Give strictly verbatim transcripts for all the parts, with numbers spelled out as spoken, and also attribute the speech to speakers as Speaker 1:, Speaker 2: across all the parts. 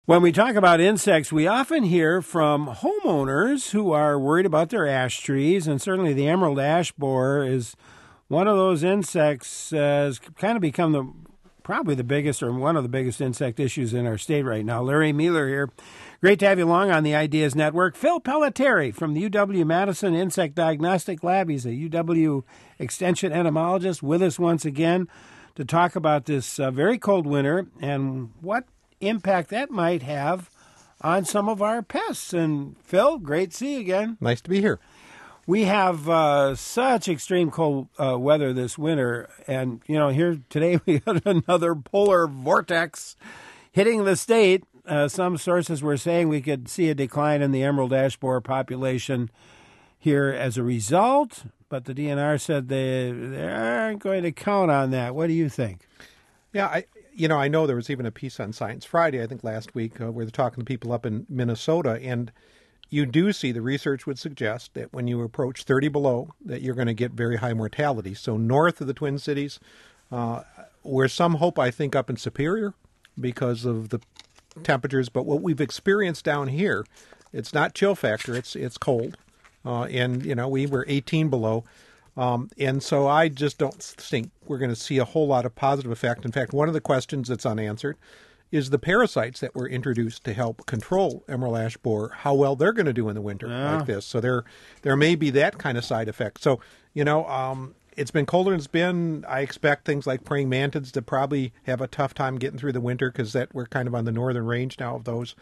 Speaker 1: When we talk about insects, we often hear from homeowners who are worried about their ash trees, and certainly the emerald ash borer is one of those insects. Uh, has kind of become the probably the biggest or one of the biggest insect issues in our state right now. Larry Mueller here. Great to have you along on the Ideas Network. Phil Pelletieri from the U W-Madison Insect Diagnostic Lab. He's a U W Extension entomologist with us once again to talk about this uh, very cold winter and what impact that might have on some of our pests. And Phil, great to see you again.
Speaker 2: Nice to be here.
Speaker 1: We have uh, such extreme cold uh, weather this winter, and you know, here today we got another polar vortex hitting the state. Uh, some sources were saying we could see a decline in the emerald ash borer population here as a result, but the D N R said they, they aren't going to count on that. What do you think?
Speaker 2: Yeah, I you know, I know there was even a piece on Science Friday, I think last week, uh, where they're talking to people up in Minnesota, and you do see the research would suggest that when you approach thirty below, that you're going to get very high mortality. So north of the Twin Cities, uh, where some hope, I think, up in Superior because of the temperatures, but what we've experienced down here, it's not chill factor, it's it's cold, uh, and you know we were eighteen below. Um, and so I just don't think we're going to see a whole lot of positive effect. In fact, one of the questions that's unanswered is the parasites that were introduced to help control emerald ash borer, how well they're going to do in the winter yeah. like this. So there there may be that kind of side effect. So, you know, um, it's been colder than it's been. I expect things like praying mantids to probably have a tough time getting through the winter because that we're kind of on the northern range now of those.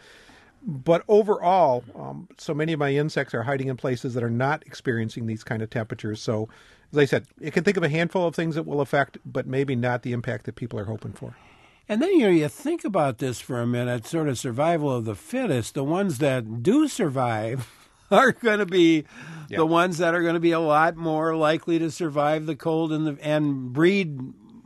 Speaker 2: But overall, um, so many of my insects are hiding in places that are not experiencing these kind of temperatures. So, as I said, you can think of a handful of things that will affect, but maybe not the impact that people are hoping for.
Speaker 1: And then, you know, you think about this for a minute, sort of survival of the fittest. The ones that do survive are going to be yeah. the ones that are going to be a lot more likely to survive the cold and, the, and breed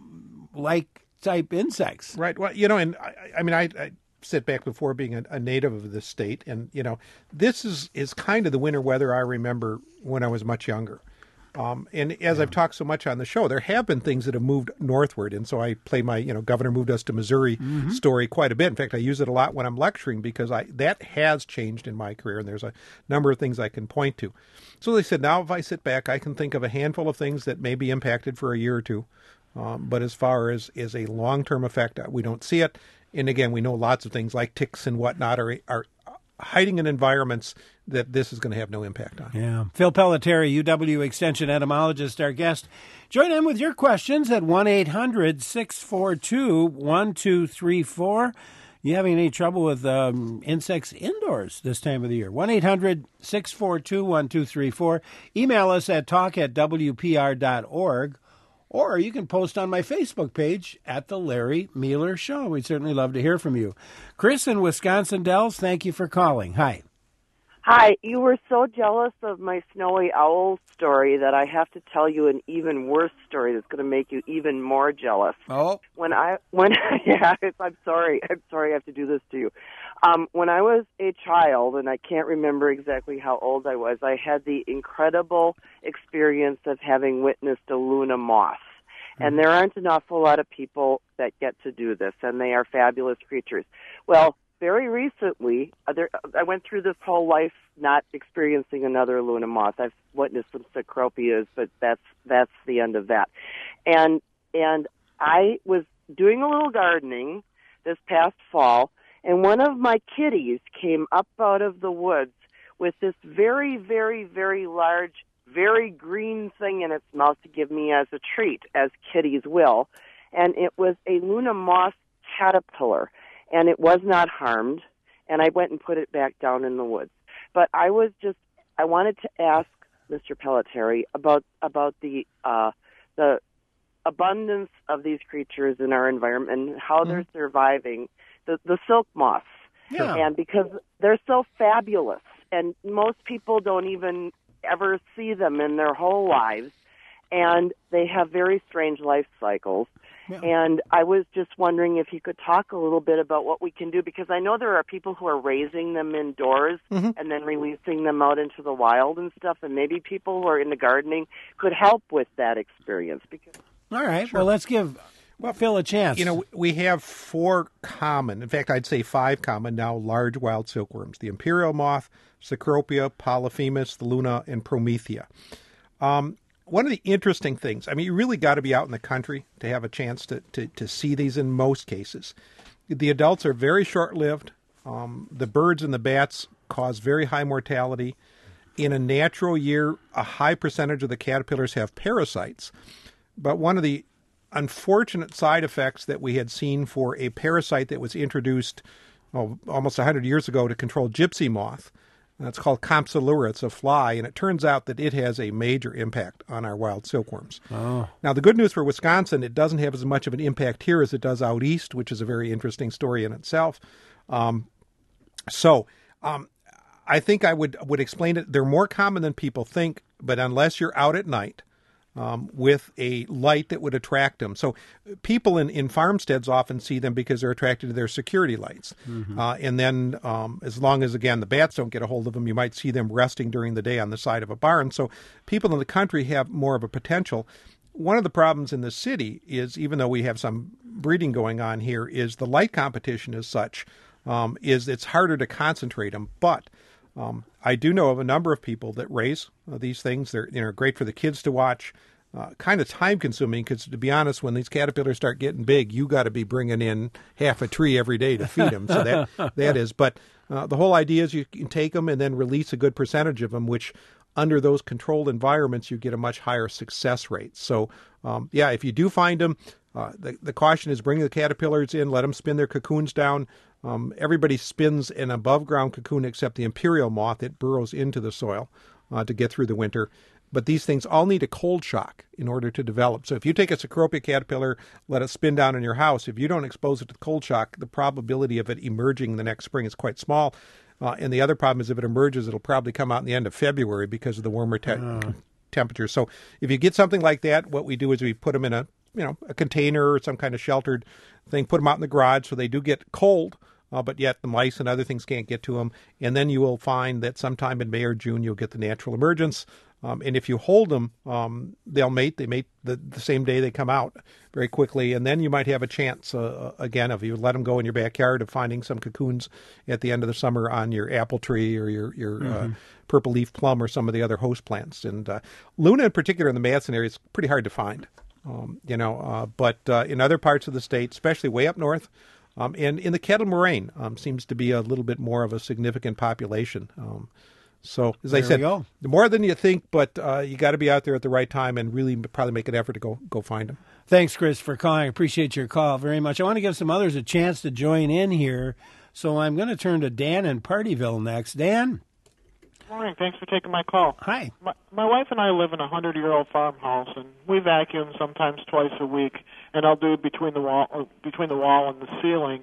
Speaker 1: like type insects.
Speaker 2: Right. Well, you know, and I, I mean, I... I sit back before being a, a native of this state. And, you know, this is, is kind of the winter weather I remember when I was much younger. Um, and as yeah. I've talked so much on the show, there have been things that have moved northward. And so I play my, you know, Governor moved us to Missouri mm-hmm. story quite a bit. In fact, I use it a lot when I'm lecturing because I that has changed in my career. And there's a number of things I can point to. So they said, now if I sit back, I can think of a handful of things that may be impacted for a year or two. Um, but as far as, as a long-term effect, we don't see it. And again, we know lots of things like ticks and whatnot are are hiding in environments that this is going to have no impact on.
Speaker 1: Yeah. Phil Pelletieri, U W Extension entomologist, our guest. Join in with your questions at one eight hundred six four two one two three four. You having any trouble with um, insects indoors this time of the year? one eight hundred six four two one two three four. Email us at talk at w p r dot org. Or you can post on my Facebook page at The Larry Mueller Show. We'd certainly love to hear from you. Chris in Wisconsin Dells, thank you for calling. Hi.
Speaker 3: Hi. You were so jealous of my snowy owl story that I have to tell you an even worse story that's going to make you even more jealous.
Speaker 1: Oh.
Speaker 3: When I, when, yeah, it's, I'm sorry. I'm sorry I have to do this to you. Um, when I was a child, and I can't remember exactly how old I was, I had the incredible experience of having witnessed a Luna moth. And there aren't an awful lot of people that get to do this, and they are fabulous creatures. Well, very recently, uh, there, I went through this whole life not experiencing another Luna moth. I've witnessed some cecropias, but that's that's the end of that. And and I was doing a little gardening this past fall, and one of my kitties came up out of the woods with this very, very, very large, very green thing in its mouth to give me as a treat, as kitties will. And it was a Luna moth caterpillar, and it was not harmed, and I went and put it back down in the woods. But I was just, I wanted to ask Mister Pelletieri about, about the, uh, the abundance of these creatures in our environment and how mm-hmm. they're surviving. The, the silk moths.
Speaker 1: Yeah.
Speaker 3: And because they're so fabulous, and most people don't even ever see them in their whole lives, and they have very strange life cycles. Yeah. And I was just wondering if you could talk a little bit about what we can do, because I know there are people who are raising them indoors mm-hmm. and then releasing them out into the wild and stuff, and maybe people who are into gardening could help with that experience. Because
Speaker 1: All right. Sure. Well, let's give Well, Phil, a chance.
Speaker 2: You know, we have four common, in fact, I'd say five common now, large wild silkworms. The imperial moth, Cecropia, Polyphemus, the Luna, and Promethea. Um, one of the interesting things, I mean, you really got to be out in the country to have a chance to, to, to see these in most cases. The adults are very short-lived. Um, the birds and the bats cause very high mortality. In a natural year, a high percentage of the caterpillars have parasites. But one of the unfortunate side effects that we had seen for a parasite that was introduced oh, almost one hundred years ago to control gypsy moth, that's called Compsoglyra. It's a fly, and it turns out that it has a major impact on our wild silkworms.
Speaker 1: Oh.
Speaker 2: Now, the good news for Wisconsin, it doesn't have as much of an impact here as it does out east, which is a very interesting story in itself. Um, so um, I think I would would explain it. They're more common than people think, but unless you're out at night, Um, with a light that would attract them. So people in, in farmsteads often see them because they're attracted to their security lights. Mm-hmm. Uh, and then um, as long as, again, the bats don't get a hold of them, you might see them resting during the day on the side of a barn. So people in the country have more of a potential. One of the problems in the city is, even though we have some breeding going on here, is the light competition is such, um, is it's harder to concentrate them. But Um, I do know of a number of people that raise uh, these things. They're you know great for the kids to watch. Uh, kind of time consuming because, to be honest, when these caterpillars start getting big, you got to be bringing in half a tree every day to feed them. So that that is. But uh, the whole idea is you can take them and then release a good percentage of them, which under those controlled environments you get a much higher success rate. So um, yeah, if you do find them, uh, the the caution is bring the caterpillars in, let them spin their cocoons down. Um, everybody spins an above-ground cocoon except the imperial moth. It burrows into the soil uh, to get through the winter. But these things all need a cold shock in order to develop. So if you take a Cecropia caterpillar, let it spin down in your house, if you don't expose it to the cold shock, the probability of it emerging the next spring is quite small. Uh, and the other problem is if it emerges, it'll probably come out in the end of February because of the warmer te- oh. temperatures. So if you get something like that, what we do is we put them in a you know a container or some kind of sheltered thing, put them out in the garage so they do get cold. Uh, but yet the mice and other things can't get to them. And then you will find that sometime in May or June, you'll get the natural emergence. Um, and if you hold them, um, they'll mate. They mate the, the same day they come out very quickly. And then you might have a chance, uh, again, if you let them go in your backyard, of finding some cocoons at the end of the summer on your apple tree or your, your mm-hmm. uh, purple leaf plum or some of the other host plants. And uh, Luna in particular in the Madison area is pretty hard to find, um, you know. Uh, but uh, in other parts of the state, especially way up north, Um, and in the Kettle Moraine um, seems to be a little bit more of a significant population. Um, so, as
Speaker 1: there
Speaker 2: I said,
Speaker 1: go.
Speaker 2: more than you think, but uh, you got to be out there at the right time and really probably make an effort to go go find them.
Speaker 1: Thanks, Chris, for calling. I appreciate your call very much. I want to give some others a chance to join in here, so I'm going to turn to Dan in Partyville next. Dan?
Speaker 4: Good morning. Thanks for taking my call.
Speaker 1: Hi.
Speaker 4: My, my wife and I live in a hundred-year-old farmhouse, and we vacuum sometimes twice a week, and I'll do it between the wall, or between the wall and the ceiling.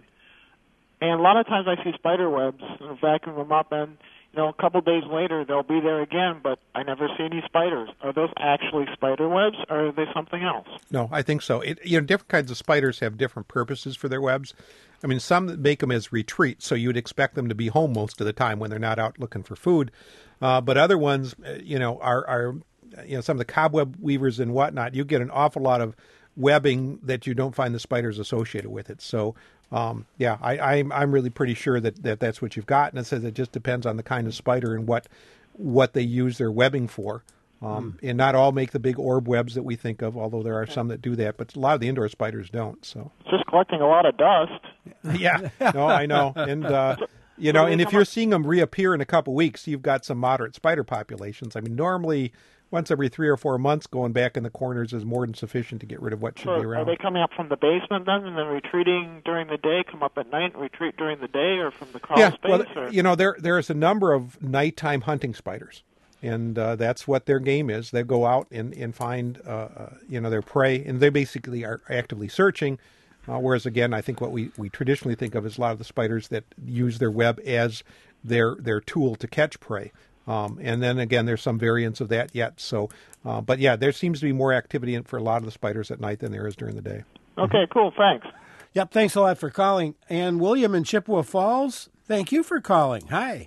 Speaker 4: And a lot of times I see spider webs, and I'll vacuum them up, and you know, a couple days later they'll be there again, but I never see any spiders. Are those actually spider webs, or are they something else?
Speaker 2: No, I think so. It, you know, different kinds of spiders have different purposes for their webs. I mean, some make them as retreat, so you'd expect them to be home most of the time when they're not out looking for food. Uh, but other ones, you know, are, are, you know, some of the cobweb weavers and whatnot, you get an awful lot of webbing that you don't find the spiders associated with it. So, um, yeah, I, I'm I'm really pretty sure that, that that's what you've got. And it says it just depends on the kind of spider and what what they use their webbing for. Um, mm. And not all make the big orb webs that we think of, although there are some that do that. But a lot of the indoor spiders don't. So
Speaker 4: it's just collecting a lot of dust.
Speaker 2: Yeah, no, I know. And, uh, you know, and if you're seeing them reappear in a couple weeks, you've got some moderate spider populations. I mean, normally once every three or four months, going back in the corners is more than sufficient to get rid of what should
Speaker 4: so
Speaker 2: be around.
Speaker 4: Are they coming up from the basement then, and then retreating during the day, come up at night and retreat during the day, or from the crawl
Speaker 2: yeah,
Speaker 4: space?
Speaker 2: Well,
Speaker 4: or?
Speaker 2: you know, there there is a number of nighttime hunting spiders. And uh, that's what their game is. They go out and, and find, uh, uh, you know, their prey, and they basically are actively searching. Uh, whereas, again, I think what we, we traditionally think of is a lot of the spiders that use their web as their their tool to catch prey. Um, and then, again, there's some variants of that yet. So, uh, but, yeah, there seems to be more activity in, for a lot of the spiders at night than there is during the day.
Speaker 4: Okay, cool. Thanks.
Speaker 1: Yep, thanks a lot for calling. And William in Chippewa Falls, thank you for calling. Hi.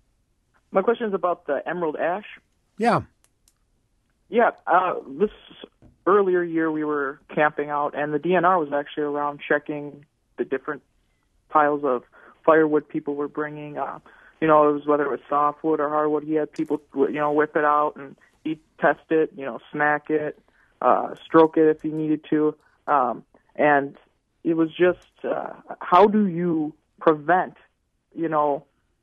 Speaker 5: My question is about the emerald ash.
Speaker 1: Yeah.
Speaker 5: Yeah, uh, this earlier year we were camping out, and the D N R was actually around checking the different piles of firewood people were bringing. Uh, you know, it was whether it was softwood or hardwood. He had people, you know, whip it out and he'd test it, you know, smack it, uh, stroke it if he needed to. Um, and it was just, uh, how do you prevent, you know,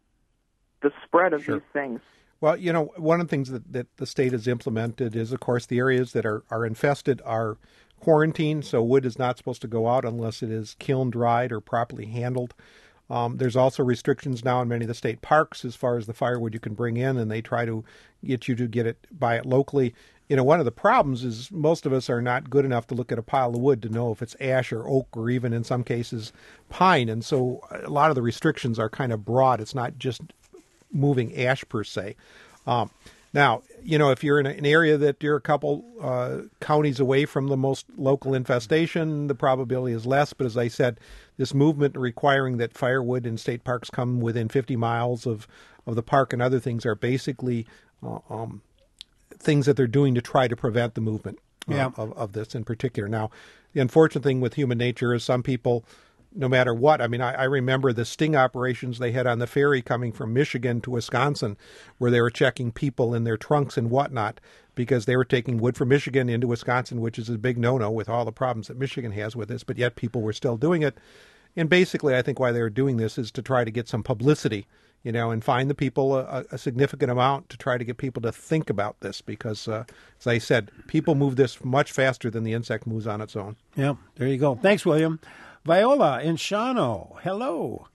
Speaker 5: the spread of
Speaker 2: Sure.
Speaker 5: these things?
Speaker 2: Well, you know, one of the things that, that the state has implemented is, of course, the areas that are, are infested are quarantined, so wood is not supposed to go out unless it is kiln dried or properly handled. Um, there's also restrictions now in many of the state parks as far as the firewood you can bring in, and they try to get you to get it, buy it locally. You know, one of the problems is most of us are not good enough to look at a pile of wood to know if it's ash or oak or even in some cases pine, and so a lot of the restrictions are kind of broad. It's not just moving ash per se. Um, now, you know, if you're in a, an area that you're a couple uh, counties away from the most local infestation, the probability is less. But as I said, this movement requiring that firewood in state parks come within fifty miles of, of the park and other things are basically uh, um, things that they're doing to try to prevent the movement uh,
Speaker 1: yeah.
Speaker 2: of, of this in particular. Now, the unfortunate thing with human nature is some people, no matter what. I mean, I, I remember the sting operations they had on the ferry coming from Michigan to Wisconsin, where they were checking people in their trunks and whatnot because they were taking wood from Michigan into Wisconsin, which is a big no-no with all the problems that Michigan has with this, but yet people were still doing it. And basically, I think why they were doing this is to try to get some publicity, you know, and find the people a, a significant amount to try to get people to think about this because, uh, as I said, people move this much faster than the insect moves on its own.
Speaker 1: Yeah, there you go. Thanks, William. Viola in Shawano, hello.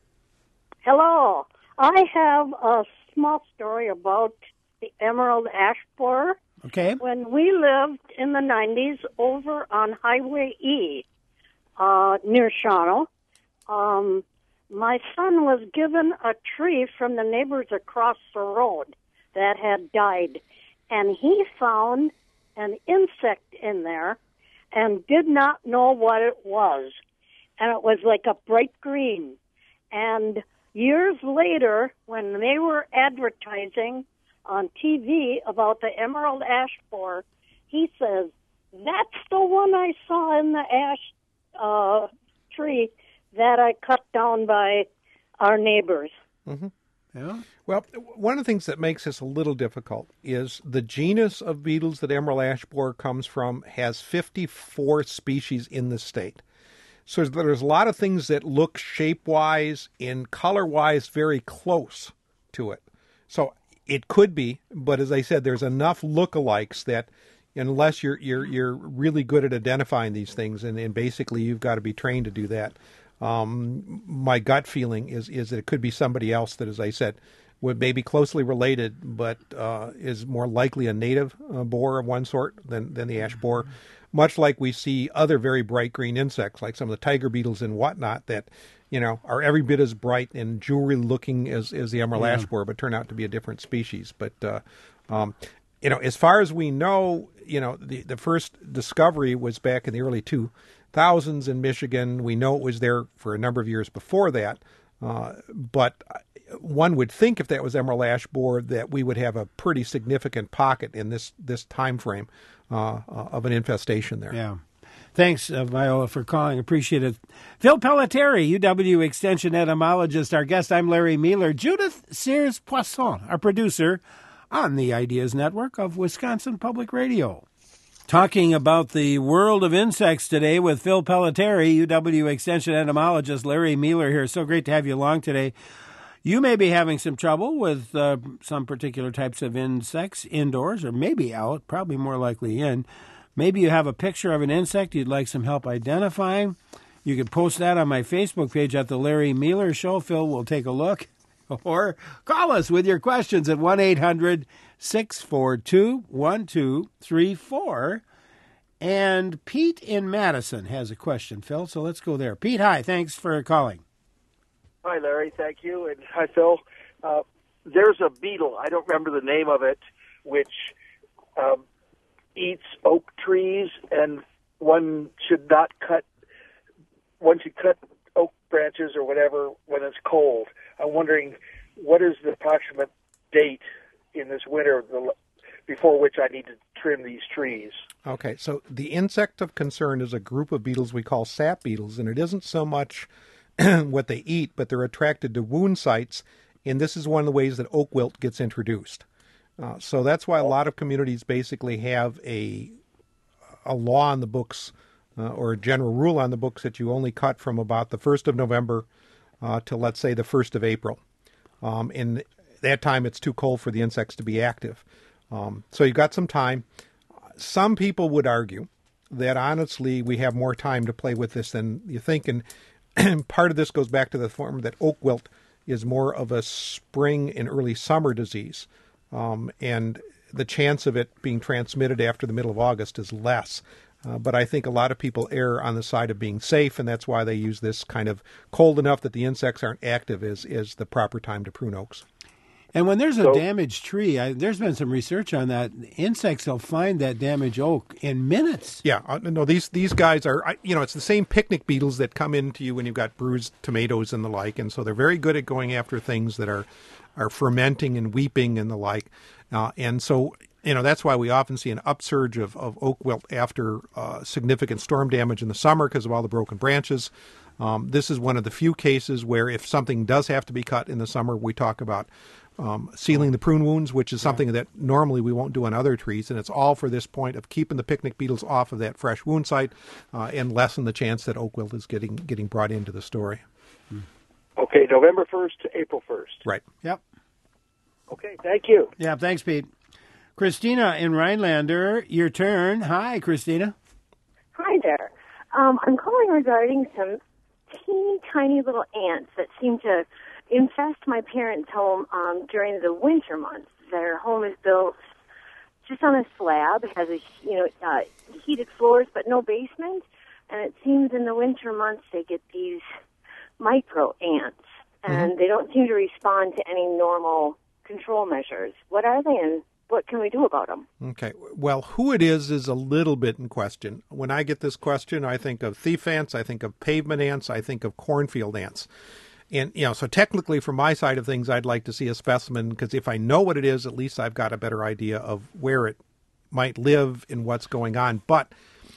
Speaker 6: Hello. I have a small story about the emerald ash borer.
Speaker 1: Okay.
Speaker 6: When we lived in the nineties over on Highway E uh, near Shawano, um, my son was given a tree from the neighbors across the road that had died, and he found an insect in there and did not know what it was. And it was like a bright green. And years later, when they were advertising on T V about the emerald ash borer, he says, that's the one I saw in the ash uh, tree that I cut down by our neighbors.
Speaker 2: Mm-hmm.
Speaker 1: Yeah.
Speaker 2: Well, one of the things that makes this a little difficult is the genus of beetles that emerald ash borer comes from has fifty-four species in the state. So there's a lot of things that look shape-wise and color-wise very close to it. So it could be, but as I said, there's enough lookalikes that unless you're you're you're really good at identifying these things, and, and basically you've got to be trained to do that. Um, my gut feeling is is that it could be somebody else that, as I said, would maybe closely related, but uh, is more likely a native uh, borer of one sort than than the ash borer. Much like we see other very bright green insects, like some of the tiger beetles and whatnot, that, you know, are every bit as bright and jewelry looking as, as the emerald yeah. ash borer, but turn out to be a different species. But, uh, um, you know, as far as we know, you know, the, the first discovery was back in the early two thousands in Michigan. We know it was there for a number of years before that. Uh, but one would think if that was emerald ash borer that we would have a pretty significant pocket in this, this time frame. Uh, uh, of an infestation there.
Speaker 1: Yeah. Thanks, uh, Viola, for calling. Appreciate it. Phil Pelletieri, U W Extension entomologist, our guest. I'm Larry Mueller. Judith Sears-Poisson, our producer on the Ideas Network of Wisconsin Public Radio. Talking about the world of insects today with Phil Pelletieri, U W Extension entomologist. Larry Mueller here. So great to have you along today. You may be having some trouble with uh, some particular types of insects indoors or maybe out, probably more likely in. Maybe you have a picture of an insect you'd like some help identifying. You can post that on my Facebook page at The Larry Mueller Show. Phil will take a look. Or call us with your questions at one eight hundred six four two one two three four. And Pete in Madison has a question, Phil, so let's go there. Pete, hi. Thanks for calling.
Speaker 7: Hi, Larry. Thank you. And hi, Phil. Uh, there's a beetle, I don't remember the name of it, which um, eats oak trees, and one should not cut, one should cut oak branches or whatever when it's cold. I'm wondering, what is the approximate date in this winter before which I need to trim these trees.
Speaker 2: Okay, so the insect of concern is a group of beetles we call sap beetles, and it isn't so much what they eat, but they're attracted to wound sites, and this is one of the ways that oak wilt gets introduced. Uh, so that's why a lot of communities basically have a a law on the books uh, or a general rule on the books that you only cut from about the first of November uh, to, let's say, the first of April. Um, and that time it's too cold for the insects to be active. Um, so you've got some time. Some people would argue that honestly we have more time to play with this than you think. And part of this goes back to the form that oak wilt is more of a spring and early summer disease. Um, and the chance of it being transmitted after the middle of August is less. Uh, but I think a lot of people err on the side of being safe, and that's why they use this kind of cold enough that the insects aren't active as, as the proper time to prune oaks.
Speaker 1: And when there's a
Speaker 7: So-
Speaker 1: damaged tree, I, there's been some research on that. Insects will find that damaged oak in minutes.
Speaker 2: Yeah, uh, no, these these guys are, I- you know, it's the same picnic beetles that come into you when you've got bruised tomatoes and the like, and so they're very good at going after things that are, are fermenting and weeping and the like. Uh, and so, you know, that's why we often see an upsurge of, of oak wilt after uh, significant storm damage in the summer because of all the broken branches. Um, this is one of the few cases where if something does have to be cut in the summer, we talk about um, sealing the prune wounds, which is something that normally we won't do on other trees. And it's all for this point of keeping the picnic beetles off of that fresh wound site uh, and lessen the chance that oak wilt is getting getting brought into the story.
Speaker 7: Okay, November first to April first.
Speaker 2: Right.
Speaker 1: Yep.
Speaker 7: Okay, thank you.
Speaker 1: Yeah, thanks, Pete. Christina in Rhinelander, your turn. Hi, Christina.
Speaker 8: Hi there. Um, I'm calling regarding some teeny tiny little ants that seem to infest my parents' home um, during the winter months. Their home is built just on a slab, it has a you know uh, heated floors but no basement, and it seems in the winter months they get these micro ants, and mm-hmm. they don't seem to respond to any normal control measures. What are they, and what can we do about them?
Speaker 2: Okay. Well, who it is is a little bit in question. When I get this question, I think of thief ants, I think of pavement ants, I think of cornfield ants. And, you know, so technically from my side of things, I'd like to see a specimen because if I know what it is, at least I've got a better idea of where it might live and what's going on. But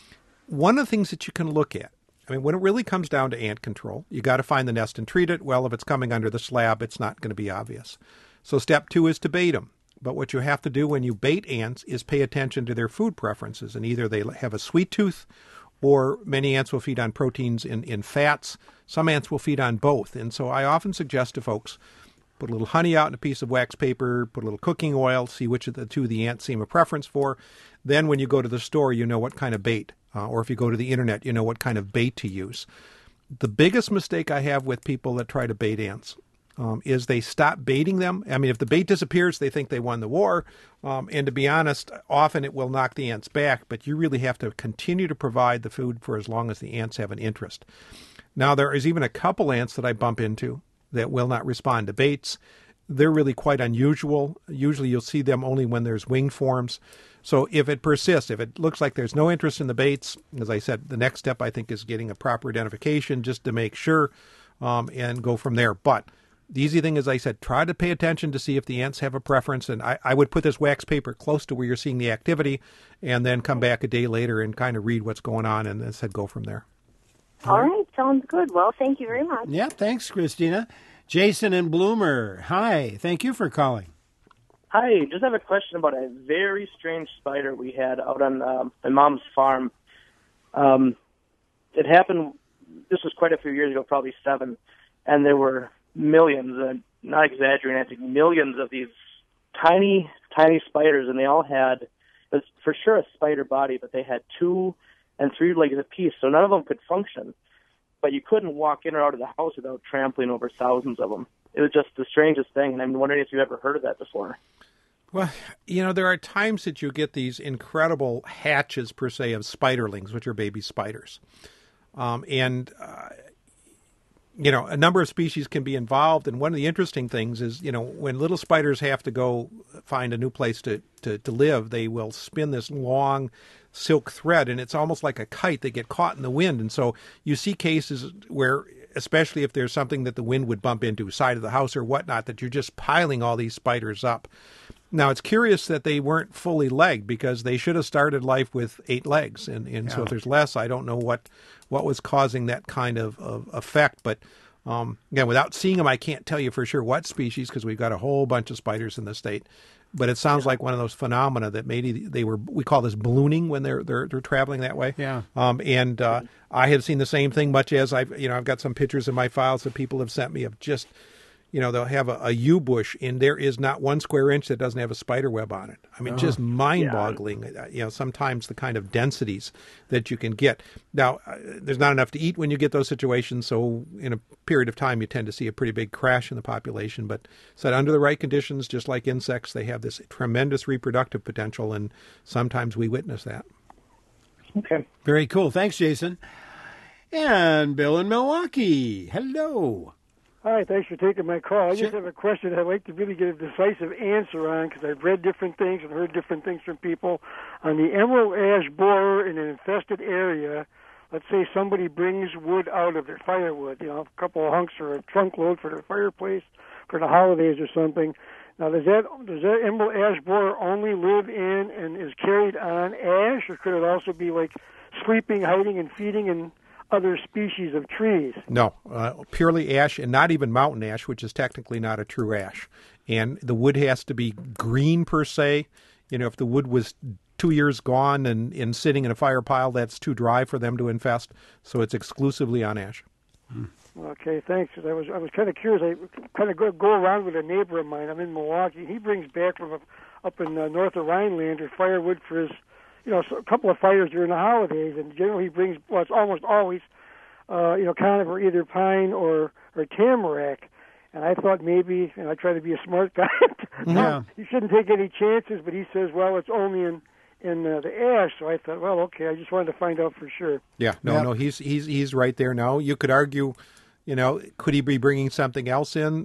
Speaker 2: one of the things that you can look at, I mean, when it really comes down to ant control, you got to find the nest and treat it. Well, if it's coming under the slab, it's not going to be obvious. So step two is to bait them. But what you have to do when you bait ants is pay attention to their food preferences. And either they have a sweet tooth or many ants will feed on proteins in, in fats. Some ants will feed on both. And so I often suggest to folks, put a little honey out in a piece of wax paper, put a little cooking oil, see which of the two the ants seem a preference for. Then when you go to the store, you know what kind of bait. Uh, or if you go to the internet, you know what kind of bait to use. The biggest mistake I have with people that try to bait ants Um, is they stop baiting them. I mean, if the bait disappears, they think they won the war. Um, and to be honest, often it will knock the ants back, but you really have to continue to provide the food for as long as the ants have an interest. Now, there is even a couple ants that I bump into that will not respond to baits. They're really quite unusual. Usually you'll see them only when there's wing forms. So if it persists, if it looks like there's no interest in the baits, as I said, the next step I think is getting a proper identification just to make sure um, and go from there. But the easy thing, as I said, try to pay attention to see if the ants have a preference. And I, I would put this wax paper close to where you're seeing the activity and then come back a day later and kind of read what's going on and then said go from there.
Speaker 8: All right. Sounds good. Well, thank you very much.
Speaker 1: Yeah, thanks, Christina. Jason and Bloomer, hi. Thank you for calling.
Speaker 9: Hi. Just have a question about a very strange spider we had out on um, my mom's farm. Um, it happened, this was quite a few years ago, probably seven, and there were millions, uh, not exaggerating, I think millions of these tiny, tiny spiders, and they all had, it was for sure a spider body, but they had two and three legs apiece, so none of them could function. But you couldn't walk in or out of the house without trampling over thousands of them. It was just the strangest thing, and I'm wondering if you've ever heard of that before.
Speaker 2: Well, you know, there are times that you get these incredible hatches, per se, of spiderlings, which are baby spiders. Um, and... Uh, You know, a number of species can be involved, and one of the interesting things is, you know, when little spiders have to go find a new place to, to, to live, they will spin this long silk thread, and it's almost like a kite. They get caught in the wind, and so you see cases where, especially if there's something that the wind would bump into, side of the house or whatnot, that you're just piling all these spiders up. Now, it's curious that they weren't fully legged because they should have started life with eight legs. And, and yeah. so if there's less, I don't know what, what was causing that kind of, of effect. But, um, again, without seeing them, I can't tell you for sure what species because we've got a whole bunch of spiders in the state. But it sounds yeah. like one of those phenomena that maybe they were, we call this ballooning when they're they're, they're traveling that way.
Speaker 1: Yeah.
Speaker 2: Um, and uh, I have seen the same thing, much as I've, you know, I've got some pictures in my files that people have sent me of just, you know, they'll have a, a yew bush and there is not one square inch that doesn't have a spider web on it. I mean, oh. just mind-boggling, yeah. you know, sometimes the kind of densities that you can get. Now, uh, there's not enough to eat when you get those situations, so in a period of time you tend to see a pretty big crash in the population. But said under the right conditions, just like insects, they have this tremendous reproductive potential, and sometimes we witness that.
Speaker 10: Okay.
Speaker 1: Very cool. Thanks, Jason. And Bill in Milwaukee. Hello.
Speaker 11: Hi, thanks for taking my call. I
Speaker 1: Sure.
Speaker 11: just have a question I'd like to really get a decisive answer on because I've read different things and heard different things from people. On the emerald ash borer in an infested area, let's say somebody brings wood out of their firewood, you know, a couple of hunks or a trunk load for their fireplace for the holidays or something. Now, does that does that emerald ash borer only live in and is carried on ash, or could it also be like sleeping, hiding, and feeding in other species of trees?
Speaker 2: No, uh, purely ash, and not even mountain ash, which is technically not a true ash. And the wood has to be green per se. You know, if the wood was two years gone and, and sitting in a fire pile, that's too dry for them to infest. So it's exclusively on ash.
Speaker 1: Hmm.
Speaker 11: Okay, thanks. I was I was kind of curious. I kind of go, go around with a neighbor of mine. I'm in Milwaukee. He brings back from a, up in uh, north of Rhinelander firewood for his, you know, a couple of fires during the holidays, and generally he brings, well, it's almost always, uh, you know, conifer, either pine or, or tamarack. And I thought maybe, and I try to be a smart guy,
Speaker 1: yeah.
Speaker 11: you shouldn't take any chances, but he says, well, it's only in, in uh, the ash. So I thought, well, okay, I just wanted to find out for sure.
Speaker 2: Yeah, no,
Speaker 1: Yep.
Speaker 2: no, he's he's he's right there now. You could argue, you know, could he be bringing something else in?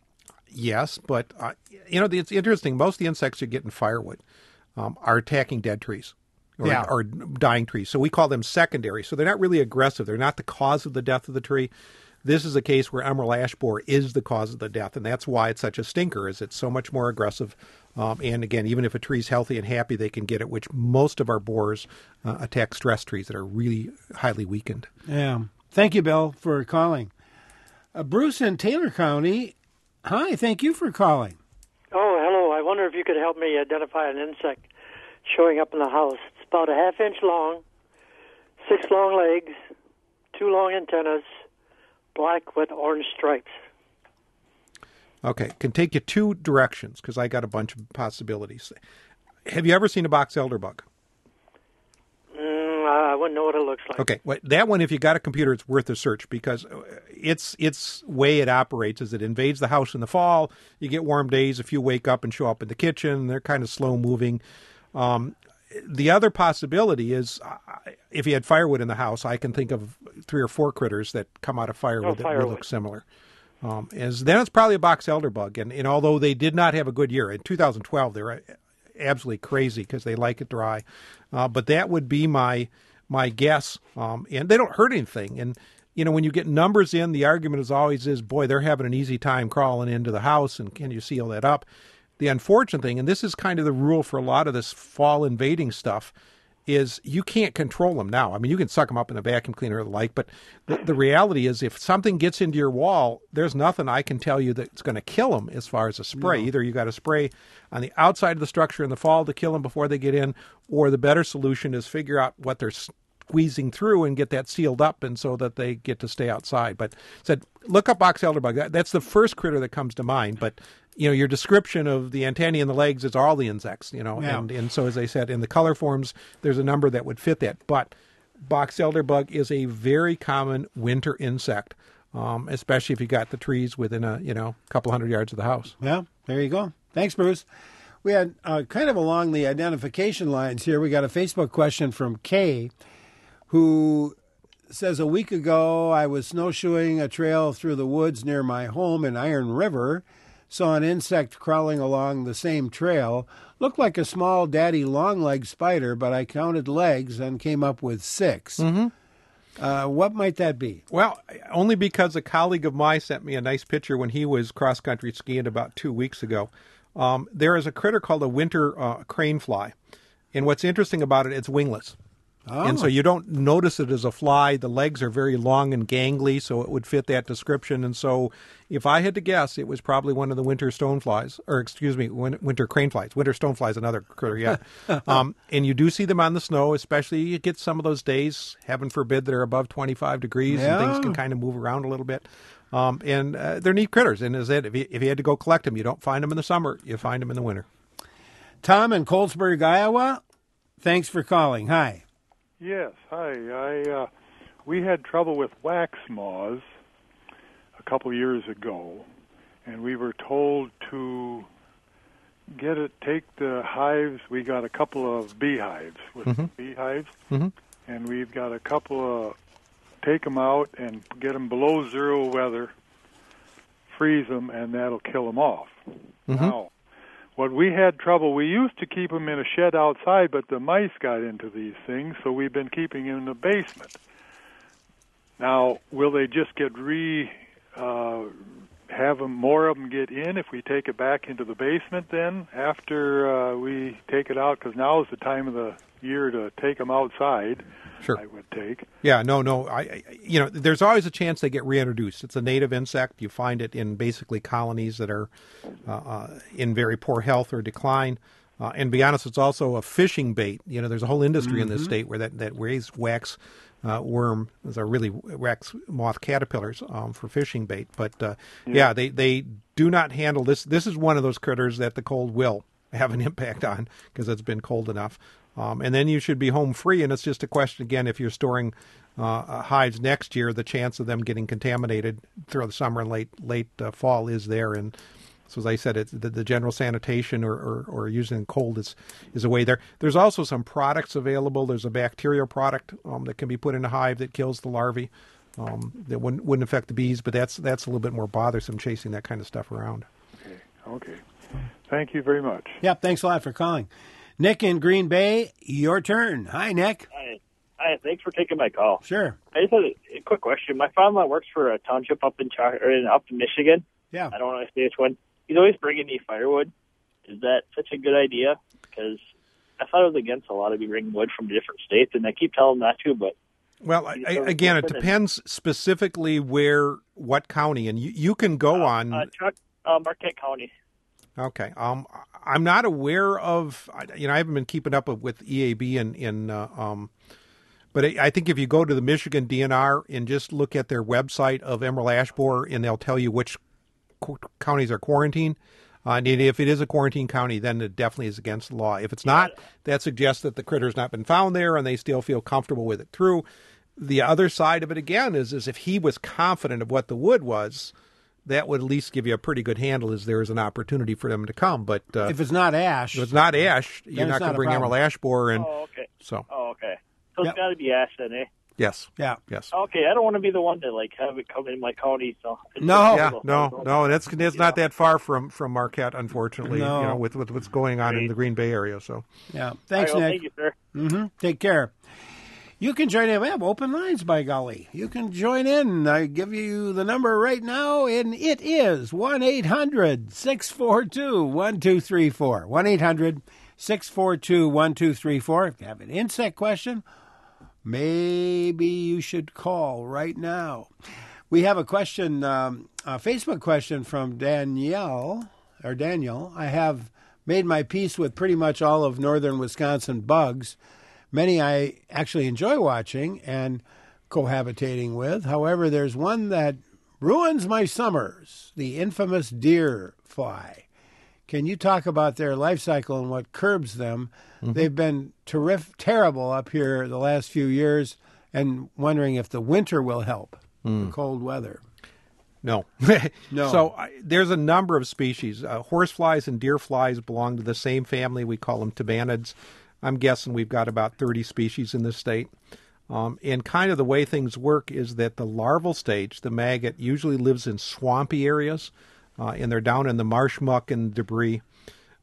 Speaker 2: Yes, but, uh, you know, it's interesting. Most of the insects you get in firewood um, are attacking dead trees. Or,
Speaker 1: Yeah.
Speaker 2: or dying trees. So we call them secondary. So they're not really aggressive. They're not the cause of the death of the tree. This is a case where emerald ash borer is the cause of the death, and that's why it's such a stinker, is it's so much more aggressive. Um, and again, even if a tree's healthy and happy, they can get it, which most of our borers uh, attack stress trees that are really highly weakened.
Speaker 1: Yeah. Thank you, Bill, for calling. Uh, Bruce in Taylor County. Hi, thank you for calling.
Speaker 12: Oh, hello. I wonder if you could help me identify an insect showing up in the house. It's about a half inch long, six long legs, two long antennas, black with orange stripes.
Speaker 2: Okay, can take you two directions because I got a bunch of possibilities. Have you ever seen a box elder bug?
Speaker 12: Mm, I wouldn't know what it looks like.
Speaker 2: Okay, well, that one, if you got a computer, it's worth a search because its its way it operates is it invades the house in the fall. You get warm days. A few wake up and show up in the kitchen. They're kind of slow moving. Um, the other possibility is uh, if you had firewood in the house, I can think of three or four critters that come out of firewood
Speaker 12: Oh,
Speaker 2: that
Speaker 12: firewood.
Speaker 2: would look similar. Um, as then it's probably a box elder bug, and, and although they did not have a good year in two thousand twelve, they were absolutely crazy because they like it dry. Uh, but that would be my my guess, um, and they don't hurt anything. And you know, when you get numbers in, the argument is always is, boy, they're having an easy time crawling into the house, and can you seal that up? The unfortunate thing, and this is kind of the rule for a lot of this fall invading stuff, is you can't control them now. I mean, you can suck them up in a vacuum cleaner or the like, but the, the reality is if something gets into your wall, there's nothing I can tell you that's going to kill them as far as a spray.
Speaker 1: No.
Speaker 2: Either you got to spray on the outside of the structure in the fall to kill them before they get in, or the better solution is figure out what they're squeezing through and get that sealed up and so that they get to stay outside. But said, look up box elder bug. That, that's the first critter that comes to mind, but you know, your description of the antennae and the legs is all the insects, you know,
Speaker 1: Yeah.
Speaker 2: and, and so as I said, in the color forms, there's a number that would fit that. But box elder bug is a very common winter insect, um, especially if you got the trees within a, you know, couple hundred yards of the house.
Speaker 1: Yeah, there you go. Thanks, Bruce. We had uh, kind of along the identification lines here, we got a Facebook question from Kay, who says, a week ago I was snowshoeing a trail through the woods near my home in Iron River, saw an insect crawling along the same trail. Looked like a small daddy long-legged spider, but I counted legs and came up with six.
Speaker 2: Mm-hmm.
Speaker 1: Uh, what might that be?
Speaker 2: Well, only because a colleague of mine sent me a nice picture when he was cross-country skiing about two weeks ago. Um, there is a critter called a winter uh, crane fly. And what's interesting about it, it's wingless.
Speaker 1: Oh.
Speaker 2: And so you don't notice it as a fly. The legs are very long and gangly, so it would fit that description. And so if I had to guess, it was probably one of the winter stoneflies, or excuse me, win- winter crane flies. Winter stonefly is another critter, yeah. um, and you do see them on the snow, especially you get some of those days, heaven forbid, that are above twenty-five degrees
Speaker 1: Yeah.
Speaker 2: and things can kind of move around a little bit. Um, and uh, they're neat critters. And as it, if you, if you had to go collect them, you don't find them in the summer, you find them in the winter.
Speaker 1: Tom in Colesburg, Iowa, thanks for calling. Hi.
Speaker 10: Yes, hi. I uh, we had trouble with wax moths a couple years ago, and we were told to get it, take the hives. We got a couple of beehives with
Speaker 2: Mm-hmm.
Speaker 10: beehives,
Speaker 2: Mm-hmm.
Speaker 10: and we've got a couple of take them out and get them below zero weather, freeze them, and that'll kill them off.
Speaker 2: Mm-hmm.
Speaker 10: Now, what we had trouble, we used to keep them in a shed outside, but the mice got into these things, so we've been keeping them in the basement. Now, will they just get re, uh, have them, more of them get in if we take it back into the basement then after uh, we take it out? Because now is the time of the year to take them outside.
Speaker 2: Sure.
Speaker 10: I would take.
Speaker 2: Yeah, no, no. I, I, you know, there's always a chance they get reintroduced. It's a native insect. You find it in basically colonies that are uh, uh, in very poor health or decline. Uh, and to be honest, it's also a fishing bait. You know, there's a whole industry in this
Speaker 1: Mhm.
Speaker 2: state where that that raise wax uh, worm, those are really wax moth caterpillars um, for fishing bait. But uh, yeah.
Speaker 10: Yeah.
Speaker 2: they they do not handle this. This is one of those critters that the cold will have an impact on because it's been cold enough. Um, and then you should be home free, and it's just a question, again, if you're storing uh, hives next year, the chance of them getting contaminated through the summer and late late uh, fall is there. And so, as I said, it's the, the general sanitation or, or, or using cold is, is a way there. There's also some products available. There's a bacterial product um, that can be put in a hive that kills the larvae um, that wouldn't, wouldn't affect the bees, but that's, that's a little bit more bothersome chasing that kind of stuff around.
Speaker 10: Okay. Okay. Thank you very much.
Speaker 1: Yep, thanks a lot for calling. Nick in Green Bay, your turn. Hi, Nick.
Speaker 13: Hi. Hi, thanks for taking my call.
Speaker 1: Sure.
Speaker 13: I just had a, a quick question. My father works for a township up in Char- or in, up in Michigan.
Speaker 1: Yeah.
Speaker 13: I don't want to say which one. He's always bringing me firewood. Is that such a good idea? Because I thought it was against a lot of you bringing wood from different states, and I keep telling him that too, but...
Speaker 2: Well, I, I, again, it depends specifically where, what county, and you, you can go
Speaker 13: uh,
Speaker 2: on...
Speaker 13: Uh, Chuck, uh, Marquette County.
Speaker 2: Okay. Um, I'm not aware of, you know, I haven't been keeping up with E A B in, in uh, um, but I, I think if you go to the Michigan D N R and just look at their website of emerald ash borer, and they'll tell you which qu- counties are quarantined. Uh, and if it is a quarantine county, then it definitely is against the law. If it's not, that suggests that the critter's not been found there and they still feel comfortable with it through. The other side of it, again, is, is if he was confident of what the wood was, that would at least give you a pretty good handle as there is an opportunity for them to come. But uh,
Speaker 1: if it's not ash,
Speaker 2: if it's not ash, you're
Speaker 1: it's
Speaker 2: not going
Speaker 1: not
Speaker 2: to
Speaker 1: a
Speaker 2: bring
Speaker 1: problem.
Speaker 2: emerald ash borer in.
Speaker 13: Oh, okay.
Speaker 2: So,
Speaker 13: Oh, okay. So
Speaker 1: Yep.
Speaker 13: it's got to be ash then, eh?
Speaker 2: yes.
Speaker 1: Yeah.
Speaker 2: Yes.
Speaker 13: Okay, I don't want to be the one to, like, have it come in my county, so... it's
Speaker 1: No.
Speaker 13: just-
Speaker 2: Yeah, no, no, and that's it's not that far from, from Marquette, unfortunately.
Speaker 1: No.
Speaker 2: You know, with, with what's going on in the Green Bay area. So,
Speaker 1: Yeah. Thanks,
Speaker 13: All right, well,
Speaker 1: Nick.
Speaker 13: thank you, sir.
Speaker 1: Mm-hmm. Take care. You can join in. We have open lines, by golly. You can join in. I give you the number right now, and it is one eight hundred six four two one two three four. one eight hundred six four two one two three four. If you have an insect question, maybe you should call right now. We have a question, um, a Facebook question from Danielle, or Daniel. I have made my peace with pretty much all of northern Wisconsin bugs. Many I actually enjoy watching and cohabitating with. However, there's one that ruins my summers, the infamous deer fly. Can you talk about their life cycle and what curbs them? Mm-hmm. They've been terrific, terrible up here the last few years, and wondering if the winter will help, mm. the cold weather.
Speaker 2: No.
Speaker 1: No.
Speaker 2: So uh, there's a number of species. Uh, horseflies and deer flies belong to the same family. We call them tabanids. I'm guessing we've got about thirty species in this state. Um, and kind of the way things work is that the larval stage, the maggot, usually lives in swampy areas, uh, and they're down in the marsh muck and debris.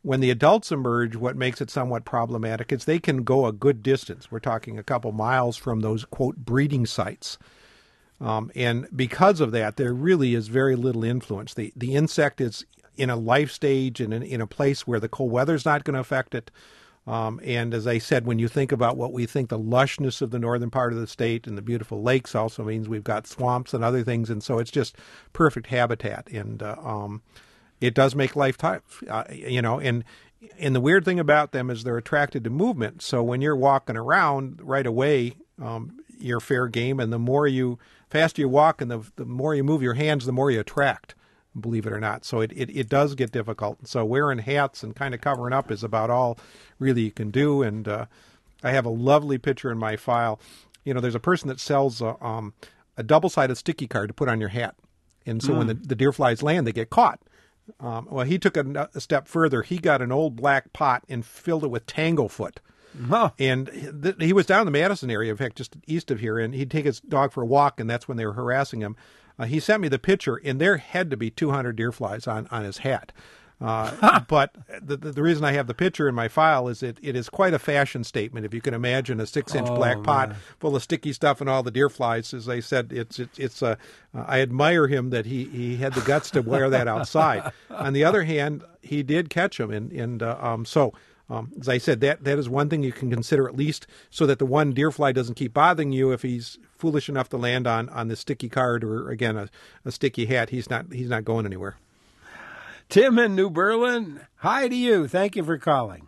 Speaker 2: When the adults emerge, what makes it somewhat problematic is they can go a good distance. We're talking a couple miles from those, quote, breeding sites. Um, and because of that, there really is very little influence. The the insect is in a life stage and in, in a place where the cold weather's not going to affect it. Um, and as I said, when you think about what we think the lushness of the northern part of the state and the beautiful lakes also means we've got swamps and other things. And so it's just perfect habitat. And uh, um, it does make life tough, uh, you know, and and the weird thing about them is they're attracted to movement. So when you're walking around right away, um, you're fair game. And the more you, faster you walk and the, the more you move your hands, the more you attract, believe it or not. So it, it, it does get difficult. So wearing hats and kind of covering up is about all really you can do. And uh, I have a lovely picture in my file. You know, there's a person that sells a, um, a double-sided sticky card to put on your hat. And so mm. when the, the deer flies land, they get caught. Um, well, he took a, a step further. He got an old black pot and filled it with tanglefoot.
Speaker 1: Huh.
Speaker 2: And th- he was down in the Madison area, in fact, just east of here, and he'd take his dog for a walk, and that's when they were harassing him. Uh, he sent me the picture, and there had to be two hundred deer flies on, on his hat. Uh, but the, the reason I have the picture in my file is it, it is quite a fashion statement. If you can imagine a six-inch
Speaker 1: oh,
Speaker 2: black pot
Speaker 1: man.
Speaker 2: full of sticky stuff and all the deer flies, as I said, it's it's, it's uh, I admire him that he, he had the guts to wear that outside. On the other hand, he did catch them, and and uh, um, so. Um, as I said, that, that is one thing you can consider, at least so that the one deer fly doesn't keep bothering you. If he's foolish enough to land on, on the sticky card or, again, a, a sticky hat, he's not he's not going anywhere.
Speaker 1: Tim in New Berlin, hi to you. Thank you for calling.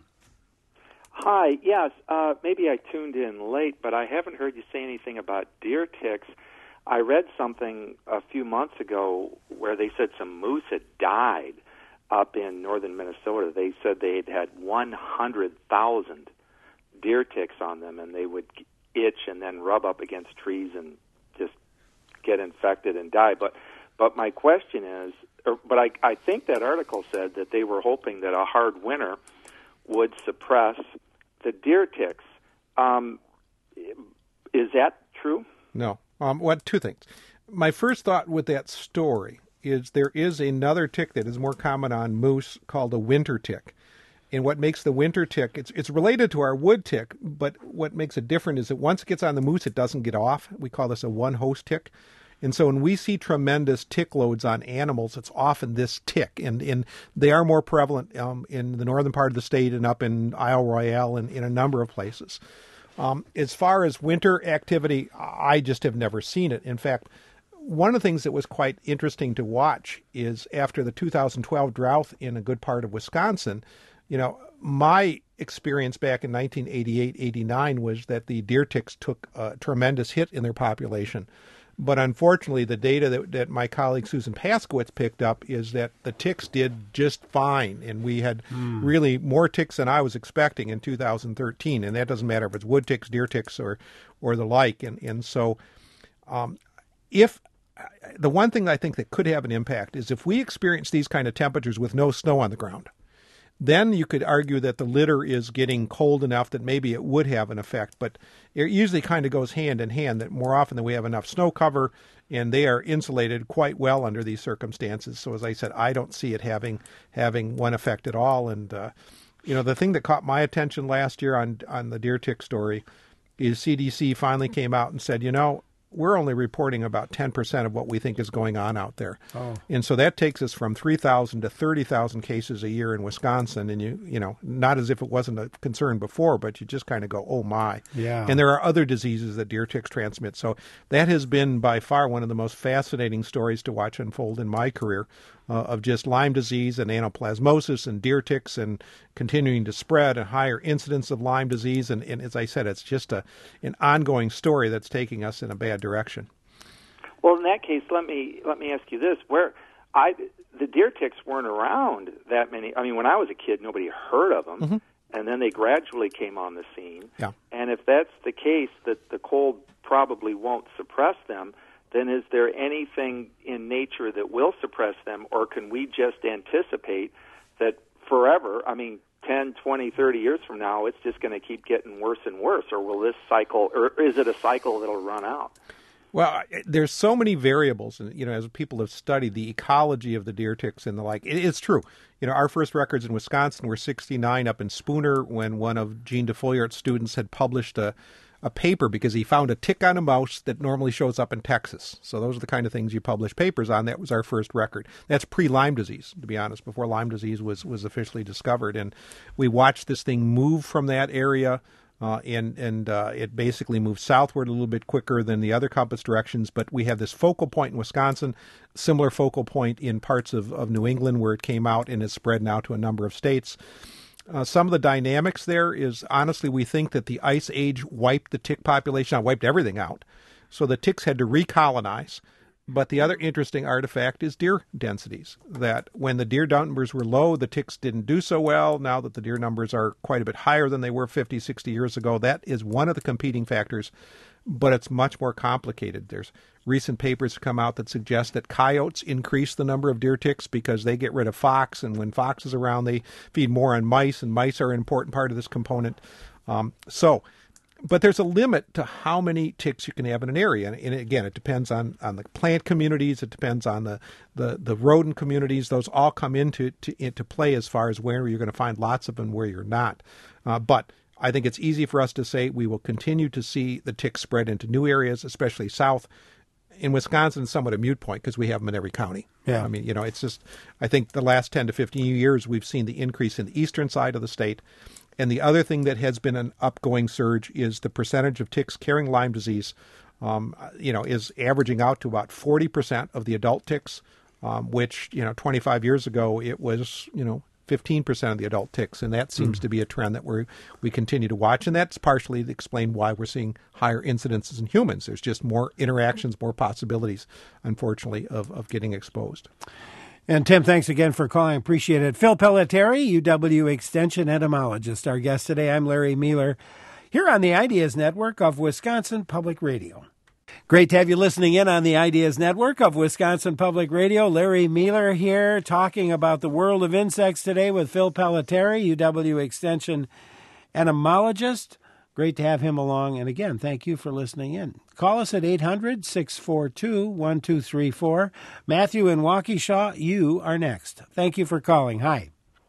Speaker 14: Hi. Yes, uh, maybe I tuned in late, but I haven't heard you say anything about deer ticks. I read something a few months ago where they said some moose had died up in northern Minnesota. They said they had had one hundred thousand deer ticks on them, and they would itch and then rub up against trees and just get infected and die. But but my question is, or, but I, I think that article said that they were hoping that a hard winter would suppress the deer ticks. Um, is that true?
Speaker 2: No. Um, what two things. My first thought with that story is there is another tick that is more common on moose called a winter tick. And what makes the winter tick, it's it's related to our wood tick, but what makes it different is that once it gets on the moose, it doesn't get off. We call this a one-host tick. And so when we see tremendous tick loads on animals, it's often this tick. And, and they are more prevalent um, in the northern part of the state and up in Isle Royale and in a number of places. Um, as far as winter activity, I just have never seen it. In fact, one of the things that was quite interesting to watch is after the two thousand twelve drought in a good part of Wisconsin, you know, my experience back in nineteen eighty-eight, eighty-nine was that the deer ticks took a tremendous hit in their population. But unfortunately, the data that, that my colleague Susan Paskowitz picked up is that the ticks did just fine. And we had mm. really more ticks than I was expecting in two thousand thirteen. And that doesn't matter if it's wood ticks, deer ticks, or, or the like. And, and so um, if the one thing I think that could have an impact is if we experience these kind of temperatures with no snow on the ground, then you could argue that the litter is getting cold enough that maybe it would have an effect. But it usually kind of goes hand in hand, that more often than we have enough snow cover and they are insulated quite well under these circumstances. So as I said, I don't see it having having one effect at all. And, uh, you know, the thing that caught my attention last year on, on the deer tick story is C D C finally came out and said, you know, we're only reporting about ten percent of what we think is going on out there.
Speaker 1: Oh.
Speaker 2: And so that takes us from three thousand to thirty thousand cases a year in Wisconsin. And, you you know, not as if it wasn't a concern before, but you just kind of go, oh, my.
Speaker 1: Yeah.
Speaker 2: And there are other diseases that deer ticks transmit. So that has been by far one of the most fascinating stories to watch unfold in my career, uh, of just Lyme disease and anaplasmosis and deer ticks and continuing to spread and higher incidence of Lyme disease. And, and as I said, it's just a an ongoing story that's taking us in a bad direction.
Speaker 14: Well, in that case, let me let me ask you this: where I the deer ticks weren't around that many. I mean, when I was a kid, nobody heard of them,
Speaker 2: mm-hmm.
Speaker 14: and then they gradually came on the scene.
Speaker 2: Yeah.
Speaker 14: And if that's the case, that the cold probably won't suppress them, then is there anything in nature that will suppress them, or can we just anticipate that forever, I mean, ten, twenty, thirty years from now, it's just going to keep getting worse and worse, or will this cycle, or is it a cycle that'll run out?
Speaker 2: Well, there's so many variables, and you know, as people have studied the ecology of the deer ticks and the like, it, it's true. You know, our first records in Wisconsin were sixty-nine up in Spooner when one of Gene DeFolliart's students had published a, a paper because he found a tick on a mouse that normally shows up in Texas. So those are the kind of things you publish papers on. That was our first record. That's pre-Lyme disease, to be honest, before Lyme disease was, was officially discovered. And we watched this thing move from that area. Uh, and and uh, it basically moves southward a little bit quicker than the other compass directions. But we have this focal point in Wisconsin, similar focal point in parts of, of New England where it came out and is spread now to a number of states. Uh, some of the dynamics there is, honestly, we think that the Ice Age wiped the tick population out, wiped everything out. So the ticks had to recolonize. But the other interesting artifact is deer densities, that when the deer numbers were low, the ticks didn't do so well. Now that the deer numbers are quite a bit higher than they were fifty, sixty years ago, that is one of the competing factors, but it's much more complicated. There's recent papers come out that suggest that coyotes increase the number of deer ticks because they get rid of fox, and when fox is around, they feed more on mice, and mice are an important part of this component. Um, so... But there's a limit to how many ticks you can have in an area. And, and again, it depends on, on the plant communities. It depends on the, the, the rodent communities. Those all come into to, into play as far as where you're going to find lots of them and where you're not. Uh, but I think it's easy for us to say we will continue to see the ticks spread into new areas, especially south. In Wisconsin, it's somewhat a moot point because we have them in every county.
Speaker 1: Yeah.
Speaker 2: I mean, you know, it's just, I think the last ten to fifteen years, we've seen the increase in the eastern side of the state. And the other thing that has been an upgoing surge is the percentage of ticks carrying Lyme disease, um, you know, is averaging out to about forty percent of the adult ticks, um, which, you know, twenty-five years ago, it was, you know, fifteen percent of the adult ticks. And that seems mm. to be a trend that we we continue to watch. And that's partially explained why we're seeing higher incidences in humans. There's just more interactions, more possibilities, unfortunately, of, of getting exposed.
Speaker 1: And Tim, thanks again for calling. Appreciate it. Phil Pelletieri, U W Extension entomologist, our guest today. I'm Larry Mueller, here on the Ideas Network of Wisconsin Public Radio. Great to have you listening in on the Ideas Network of Wisconsin Public Radio. Larry Mueller here, talking about the world of insects today with Phil Pelletieri, U W Extension entomologist. Great to have him along. And again, thank you for listening in. Call us at eight hundred, six four two, one two three four. Matthew in Waukesha, you are next. Thank you for calling. Hi.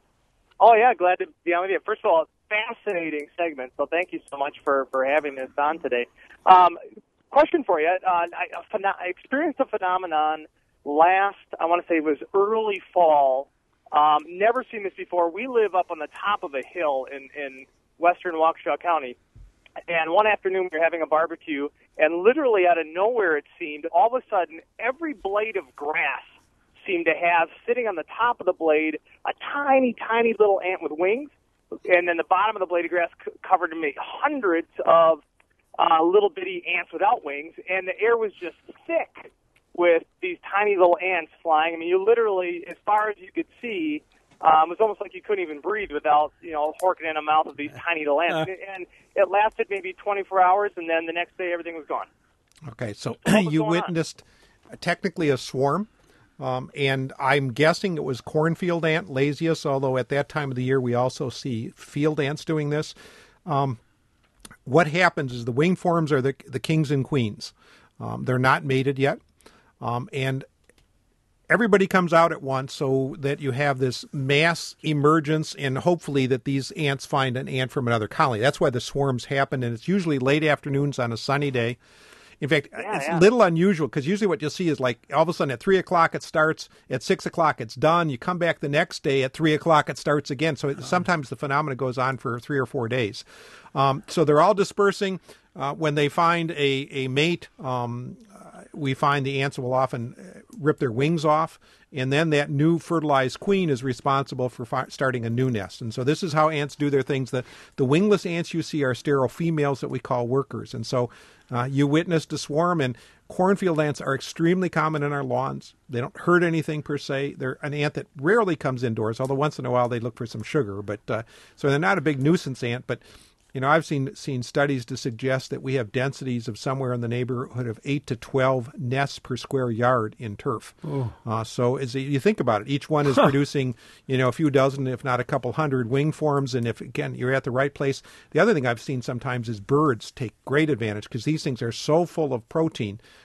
Speaker 15: Oh, yeah, glad to be on with you. First of all, fascinating segment, so thank you so much for, for having this on today. Um, question for you. Uh, I, I experienced a phenomenon last, I want to say it was early fall. Um, never seen this before. We live up on the top of a hill in, in western Waukesha County. And one afternoon we were having a barbecue, and literally out of nowhere it seemed, all of a sudden every blade of grass seemed to have, sitting on the top of the blade, a tiny, tiny little ant with wings. And then the bottom of the blade of grass c- covered maybe hundreds of uh, little bitty ants without wings. And the air was just thick with these tiny little ants flying. I mean, you literally, as far as you could see, Um, it was almost like you couldn't even breathe without, you know, horking in a mouth of these tiny little ants. Uh, and it lasted maybe twenty-four hours, and then the next day everything was gone.
Speaker 2: Okay, so you witnessed on? technically a swarm, um, and I'm guessing it was cornfield ant, Lasius, although at that time of the year we also see field ants doing this. Um, what happens is the wing forms are the, the kings and queens. Um, they're not mated yet, um, and everybody comes out at once so that you have this mass emergence, and hopefully that these ants find an ant from another colony. That's why the swarms happen, and it's usually late afternoons on a sunny day. In fact,
Speaker 15: yeah,
Speaker 2: it's a
Speaker 15: yeah.
Speaker 2: little unusual because usually what you'll see is like all of a sudden at three o'clock it starts, at six o'clock it's done. You come back the next day at three o'clock it starts again. So it, sometimes the phenomena goes on for three or four days. Um, so they're all dispersing. Uh, when they find a, a mate, um, we find the ants will often rip their wings off, and then that new fertilized queen is responsible for fi- starting a new nest. And so this is how ants do their things. The, the wingless ants you see are sterile females that we call workers. And so uh, you witnessed a swarm, and cornfield ants are extremely common in our lawns. They don't hurt anything per se. They're an ant that rarely comes indoors, although once in a while they look for some sugar. But uh, so they're not a big nuisance ant, but you know, I've seen seen studies to suggest that we have densities of somewhere in the neighborhood of eight to twelve nests per square yard in turf.
Speaker 1: Oh.
Speaker 2: Uh, so as you think about it, each one is huh. producing, you know, a few dozen, if not a couple hundred wing forms. And if, again, you're at the right place. The other thing I've seen sometimes is birds take great advantage because these things are so full of protein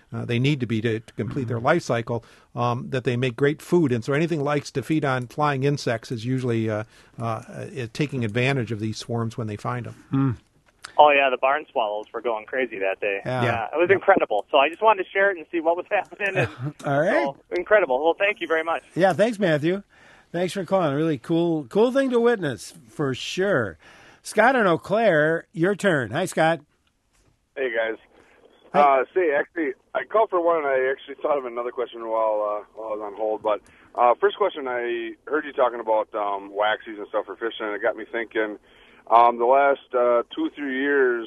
Speaker 2: uh, they need to be to, to complete their life cycle, um, that they make great food. And so anything likes to feed on flying insects is usually uh, uh, uh, taking advantage of these swarms when they find them.
Speaker 1: Mm.
Speaker 15: Oh yeah, the barn swallows were going crazy that day.
Speaker 2: Yeah,
Speaker 15: yeah it was yeah. incredible. So I just wanted to share it and see what was happening. And
Speaker 1: All right,
Speaker 15: so, incredible. Well, thank you very much.
Speaker 1: Yeah, thanks, Matthew. Thanks for calling. Really cool, cool thing to witness for sure. Scott and Eau Claire, your turn. Hi, Scott.
Speaker 16: Hey guys. Uh, say, actually, I called for one, and I actually thought of another question while uh, while I was on hold. But uh, first question, I heard you talking about um, waxies and stuff for fishing, and it got me thinking. Um, the last uh, two, three years,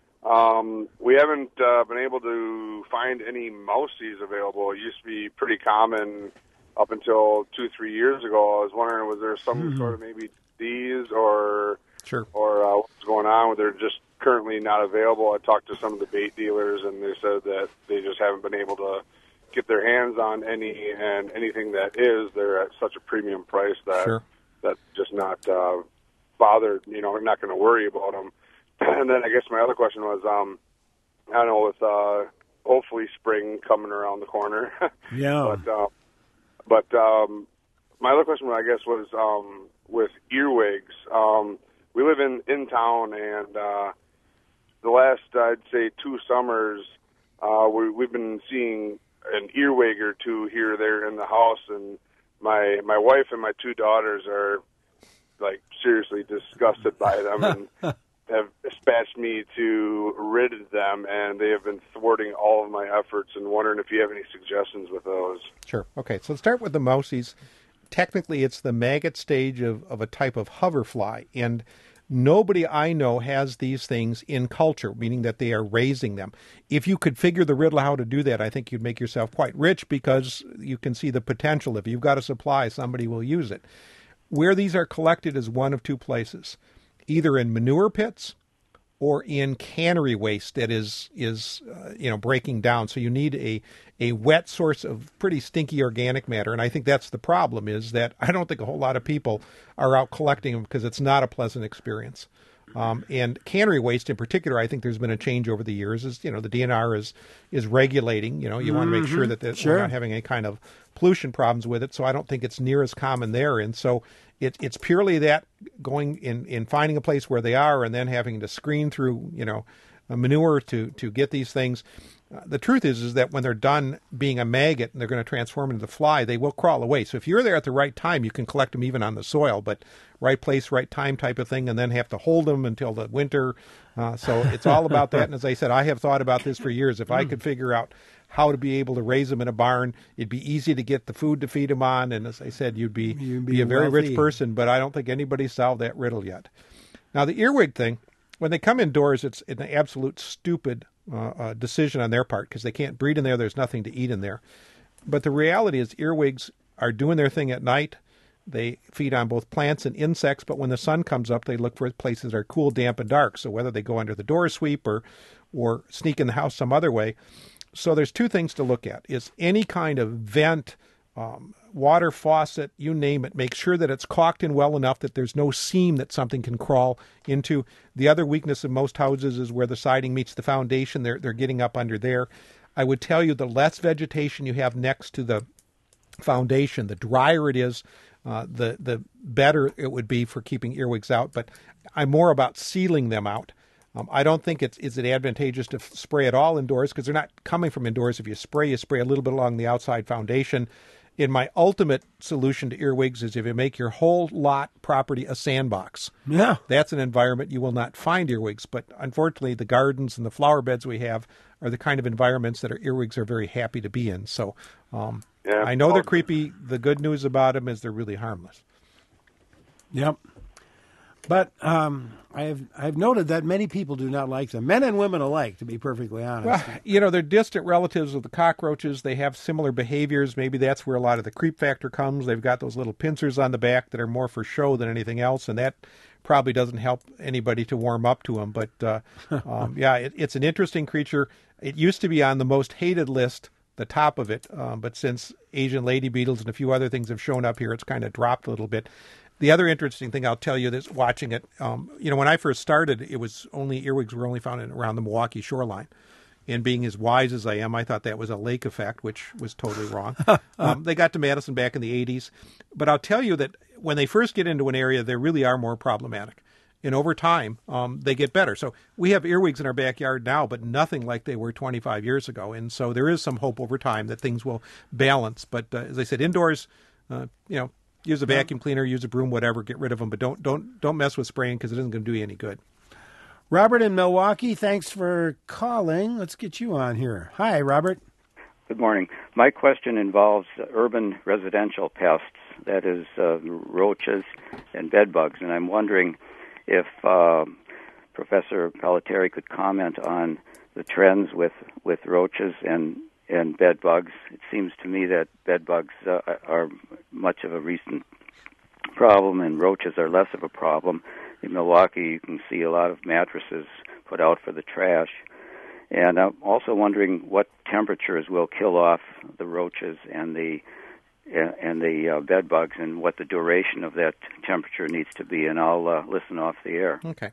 Speaker 16: um, we haven't uh, been able to find any mousies available. It used to be pretty common up until two, three years ago. I was wondering, was there some mm-hmm. sort of maybe disease or
Speaker 2: sure.
Speaker 16: or uh, what's going on? They're just currently not available. I talked to some of the bait dealers, and they said that they just haven't been able to get their hands on any, and anything that is, they're at such a premium price that
Speaker 2: sure.
Speaker 16: that's just not uh, bothered. You know, we're not going to worry about them. And then I guess my other question was, um, I don't know, with uh, hopefully spring coming around the corner.
Speaker 1: Yeah.
Speaker 16: But uh, but um, my other question, I guess, was um, with earwigs. Um, we live in in town, and uh, the last, I'd say, two summers, uh, we, we've been seeing an earwig or two here or there in the house, and my my wife and my two daughters are, like, seriously disgusted by them and have dispatched me to rid them, and they have been thwarting all of my efforts, and wondering if you have any suggestions with those.
Speaker 2: Sure. Okay, so let's start with the mousies. Technically, it's the maggot stage of, of a type of hoverfly, and nobody I know has these things in culture, meaning that they are raising them. If you could figure the riddle how to do that, I think you'd make yourself quite rich, because you can see the potential. If you've got a supply, somebody will use it. Where these are collected is one of two places, either in manure pits or in cannery waste that is is uh, you know breaking down. So you need a a wet source of pretty stinky organic matter, and I think that's the problem, is that I don't think a whole lot of people are out collecting them because it's not a pleasant experience. Um, and cannery waste in particular, I think there's been a change over the years. Is you know the D N R is is regulating. You know you mm-hmm. want to make sure that the,
Speaker 1: sure.
Speaker 2: we're not having any kind of pollution problems with it. So I don't think it's near as common there. And so it, it's purely that going in, in finding a place where they are, and then having to screen through you know manure to to get these things. Uh, the truth is, is that when they're done being a maggot and they're going to transform into the fly, they will crawl away. So if you're there at the right time, you can collect them even on the soil, but right place, right time type of thing, and then have to hold them until the winter. Uh, so it's all about that. And as I said, I have thought about this for years. If I could figure out how to be able to raise them in a barn, it'd be easy to get the food to feed them on. And as I said, you'd be, you'd be, be a very wealthy. rich person, but I don't think anybody's solved that riddle yet. Now, the earwig thing, when they come indoors, it's an absolute stupid Uh, uh, decision on their part, because they can't breed in there. There's nothing to eat in there. But the reality is earwigs are doing their thing at night. They feed on both plants and insects, but when the sun comes up, they look for places that are cool, damp, and dark. So whether they go under the door sweep or, or sneak in the house some other way. So there's two things to look at. Is any kind of vent, um, water faucet, you name it, make sure that it's caulked in well enough that there's no seam that something can crawl into. The other weakness of most houses is where the siding meets the foundation. They're, they're getting up under there. I would tell you the less vegetation you have next to the foundation, the drier it is, uh, the, the better it would be for keeping earwigs out. But I'm more about sealing them out. Um, I don't think it's is it advantageous to f- spray it all indoors, because they're not coming from indoors. If you spray, you spray a little bit along the outside foundation. In my ultimate solution to earwigs is if you make your whole lot property a sandbox.
Speaker 1: Yeah.
Speaker 2: That's an environment you will not find earwigs. But unfortunately, the gardens and the flower beds we have are the kind of environments that our earwigs are very happy to be in. So um,
Speaker 16: yeah.
Speaker 2: I know they're creepy. The good news about them is they're really harmless.
Speaker 1: Yep. But um, I've I've noted that many people do not like them, men and women alike, to be perfectly honest.
Speaker 2: Well, you know, they're distant relatives of the cockroaches. They have similar behaviors. Maybe that's where a lot of the creep factor comes. They've got those little pincers on the back that are more for show than anything else, and that probably doesn't help anybody to warm up to them. But, uh, um, yeah, it, it's an interesting creature. It used to be on the most hated list, the top of it, um, but since Asian lady beetles and a few other things have shown up here, it's kind of dropped a little bit. The other interesting thing I'll tell you is watching it, um, you know, when I first started, it was only earwigs were only found in, around the Milwaukee shoreline. And being as wise as I am, I thought that was a lake effect, which was totally wrong. um, they got to Madison back in the eighties. But I'll tell you that when they first get into an area, they really are more problematic. And over time, um, they get better. So we have earwigs in our backyard now, but nothing like they were twenty-five years ago. And so there is some hope over time that things will balance. But uh, as I said, indoors, uh, you know, use a vacuum cleaner, use a broom, whatever, get rid of them. But don't don't don't mess with spraying because it isn't going to do you any good.
Speaker 1: Robert in Milwaukee, thanks for calling. Let's get you on here. Hi, Robert.
Speaker 17: Good morning. My question involves uh, urban residential pests, that is uh, roaches and bed bugs, and I'm wondering if uh, Professor Pelletieri could comment on the trends with, with roaches and, and bed bugs. It seems to me that bed bugs uh, are much of a recent problem and roaches are less of a problem. In Milwaukee, you can see a lot of mattresses put out for the trash. And I'm also wondering what temperatures will kill off the roaches and the and the uh, bed bugs, and what the duration of that temperature needs to be. And I'll uh, listen off the air.
Speaker 2: Okay.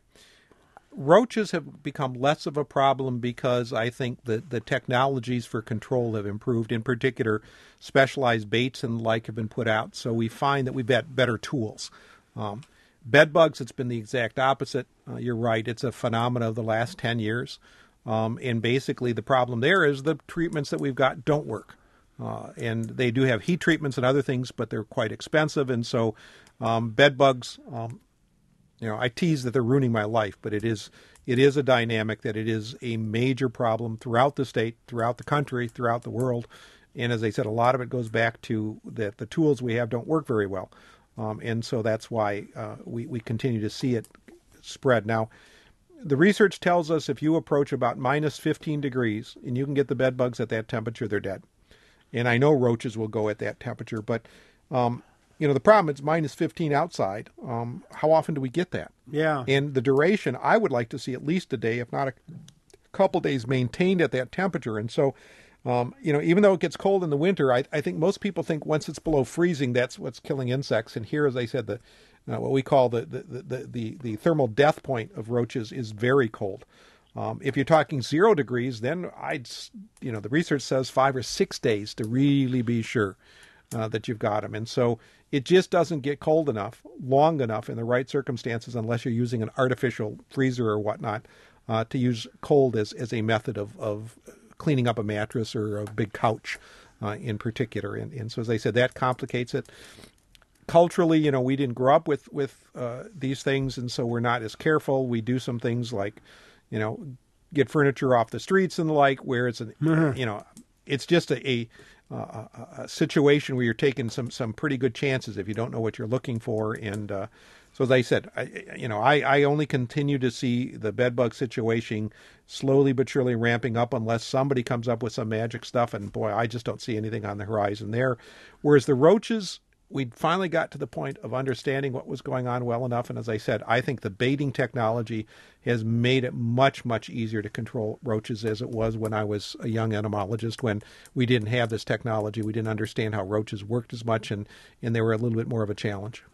Speaker 2: Roaches have become less of a problem because I think that the technologies for control have improved. In particular, specialized baits and the like have been put out, so we find that we've got better tools. Um, bed bugs, it's been the exact opposite. Uh, you're right. It's a phenomenon of the last ten years. Um, and basically the problem there is the treatments that we've got don't work. Uh, and they do have heat treatments and other things, but they're quite expensive. And so um, bed bugs, um, you know, I tease that they're ruining my life, but it is it is a dynamic that it is a major problem throughout the state, throughout the country, throughout the world. And as I said, a lot of it goes back to that the tools we have don't work very well. Um, and so that's why uh, we, we continue to see it spread. Now, the research tells us if you approach about minus fifteen degrees and you can get the bed bugs at that temperature, they're dead. And I know roaches will go at that temperature, but, um, you know, the problem is minus fifteen outside. Um, how often do we get that?
Speaker 1: Yeah.
Speaker 2: And the duration, I would like to see at least a day, if not a couple days, maintained at that temperature. And so, um, you know, even though it gets cold in the winter, I, I think most people think once it's below freezing, that's what's killing insects. And here, as I said, the uh, what we call the the, the, the the thermal death point of roaches is very cold. Um, if you're talking zero degrees, then I'd, you know, the research says five or six days to really be sure uh, that you've got them. And so it just doesn't get cold enough, long enough in the right circumstances, unless you're using an artificial freezer or whatnot, uh, to use cold as, as a method of, of cleaning up a mattress or a big couch uh, in particular. And, and so, as I said, that complicates it. Culturally, you know, we didn't grow up with, with uh, these things, and so we're not as careful. We do some things like, you know, get furniture off the streets and the like, where it's, an, mm-hmm. you know, it's just a, a, a, a situation where you're taking some, some pretty good chances if you don't know what you're looking for. And uh, so, as I said, I, you know, I, I only continue to see the bed bug situation slowly but surely ramping up unless somebody comes up with some magic stuff. And boy, I just don't see anything on the horizon there. Whereas the roaches, we finally got to the point of understanding what was going on well enough. And as I said, I think the baiting technology has made it much, much easier to control roaches as it was when I was a young entomologist, when we didn't have this technology. We didn't understand how roaches worked as much, and, and they were a little bit more of a challenge.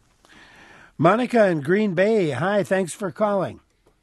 Speaker 1: Monica in Green Bay. Hi, thanks for calling.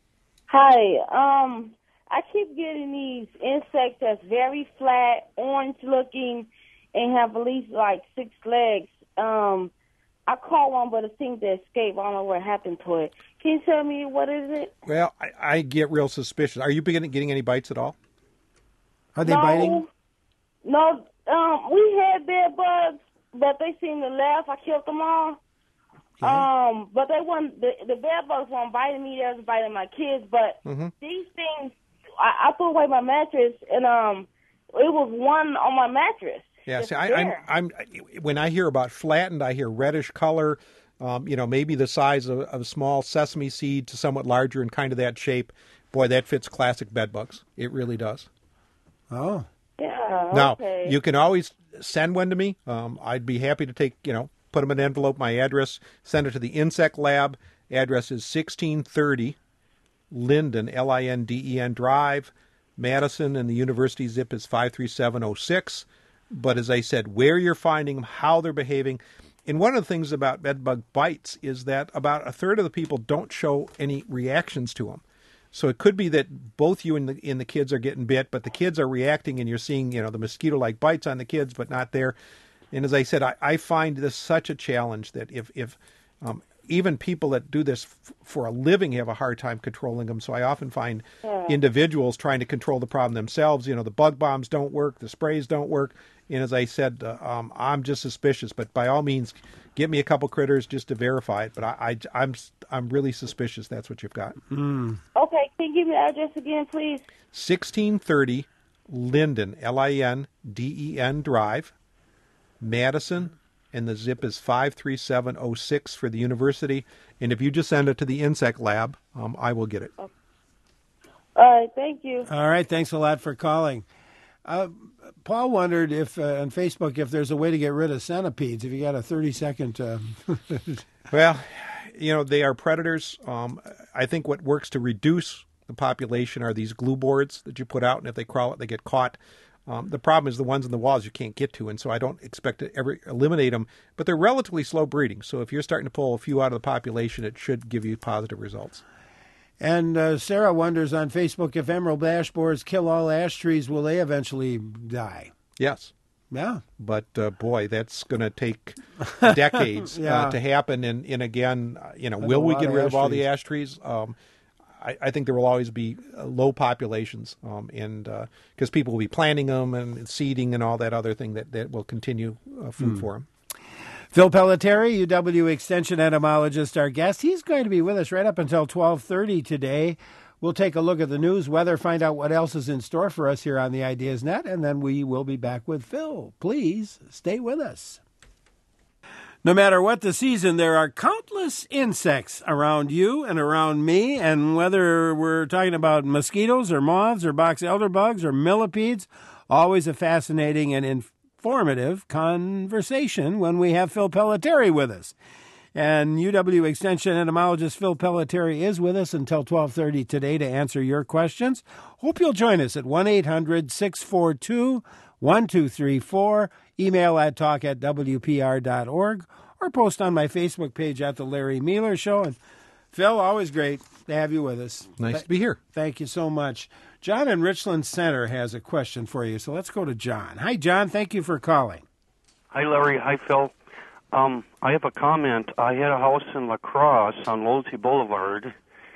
Speaker 18: Hi. Um, I keep getting these insects that's very flat, orange looking, and have at least like six legs. Um, I caught one, but it seemed to escape. I don't know what happened to it. Can you tell me what is it?
Speaker 2: Well, I, I get real suspicious. Are you beginning getting any bites at all?
Speaker 1: Are they
Speaker 18: no,
Speaker 1: biting?
Speaker 18: No. Um, we had bed bugs, but they seemed to laugh. I killed them all. Yeah. Um, but they weren't. The, the bed bugs weren't biting me. They was biting my kids. But mm-hmm. these things, I, I threw away my mattress, and um, it was one on my mattress.
Speaker 2: Yeah, see, I, I'm, I'm, when I hear about flattened, I hear reddish color, um, you know, maybe the size of, of a small sesame seed to somewhat larger and kind of that shape. Boy, that fits classic bed bugs. It really does.
Speaker 1: Oh.
Speaker 18: Yeah,
Speaker 2: now,
Speaker 18: okay.
Speaker 2: You can always send one to me. Um, I'd be happy to take, you know, put them in an envelope, my address, send it to the Insect Lab. Address is sixteen thirty Linden, L I N D E N Drive, Madison, and the university zip is five three seven oh six. But as I said, where you're finding them, how they're behaving. And one of the things about bedbug bites is that about a third of the people don't show any reactions to them. So it could be that both you and the, and the kids are getting bit, but the kids are reacting, and you're seeing, you know, the mosquito-like bites on the kids, but not there. And as I said, I, I find this such a challenge that if, if um, even people that do this f- for a living have a hard time controlling them. So I often find
Speaker 18: Yeah.
Speaker 2: individuals trying to control the problem themselves. You know, the bug bombs don't work, the sprays don't work. And as I said, uh, um, I'm just suspicious. But by all means, get me a couple critters just to verify it. But I, I, I'm I'm really suspicious that's what you've got.
Speaker 1: Mm.
Speaker 18: Okay, can you give me the address again, please?
Speaker 2: sixteen thirty Linden, L I N D E N Drive, Madison, and the zip is five three seven oh six for the university. And if you just send it to the insect lab, um, I will get it.
Speaker 18: All right, thank you.
Speaker 1: All right, thanks a lot for calling. Uh, Paul wondered if uh, on Facebook if there's a way to get rid of centipedes. If you got a thirty second. Uh...
Speaker 2: Well, you know, they are predators. Um, I think what works to reduce the population are these glue boards that you put out, and if they crawl it, they get caught. Um, the problem is the ones in the walls you can't get to, and so I don't expect to ever eliminate them. But they're relatively slow breeding, so if you're starting to pull a few out of the population, it should give you positive results.
Speaker 1: And uh, Sarah wonders on Facebook if emerald ash borers kill all ash trees, will they eventually die?
Speaker 2: Yes.
Speaker 1: Yeah.
Speaker 2: But, uh, boy, that's going to take decades
Speaker 1: Yeah.
Speaker 2: uh, to happen. And, and again, uh, you know,
Speaker 1: That's
Speaker 2: will
Speaker 1: a
Speaker 2: we
Speaker 1: lot
Speaker 2: get
Speaker 1: of
Speaker 2: rid
Speaker 1: ash
Speaker 2: of all
Speaker 1: trees.
Speaker 2: the ash trees? Um, I, I think there will always be uh, low populations, um, and because uh, people will be planting them and seeding and all that other thing that, that will continue uh, food
Speaker 1: Hmm.
Speaker 2: for them.
Speaker 1: Phil Pelletieri, U W Extension entomologist, our guest. He's going to be with us right up until twelve thirty today. We'll take a look at the news, weather, find out what else is in store for us here on the Ideas Net, and then we will be back with Phil. Please stay with us. No matter what the season, there are countless insects around you and around me, and whether we're talking about mosquitoes or moths or box elder bugs or millipedes, always a fascinating and informative conversation when we have Phil Pelletieri with us. And U W Extension entomologist Phil Pelletieri is with us until twelve thirty today to answer your questions. Hope you'll join us at one eight hundred six four two one two three four, email at talk at w p r dot org, or post on my Facebook page at The Larry Mueller Show. And Phil, always great to have you with us.
Speaker 2: Nice
Speaker 1: Th-
Speaker 2: to be here.
Speaker 1: Thank you so much. John in Richland Center has a question for you, so let's go to John. Hi, John. Thank you for calling.
Speaker 19: Hi, Larry. Hi, Phil. Um, I have a comment. I had a house in La Crosse on Losey Boulevard,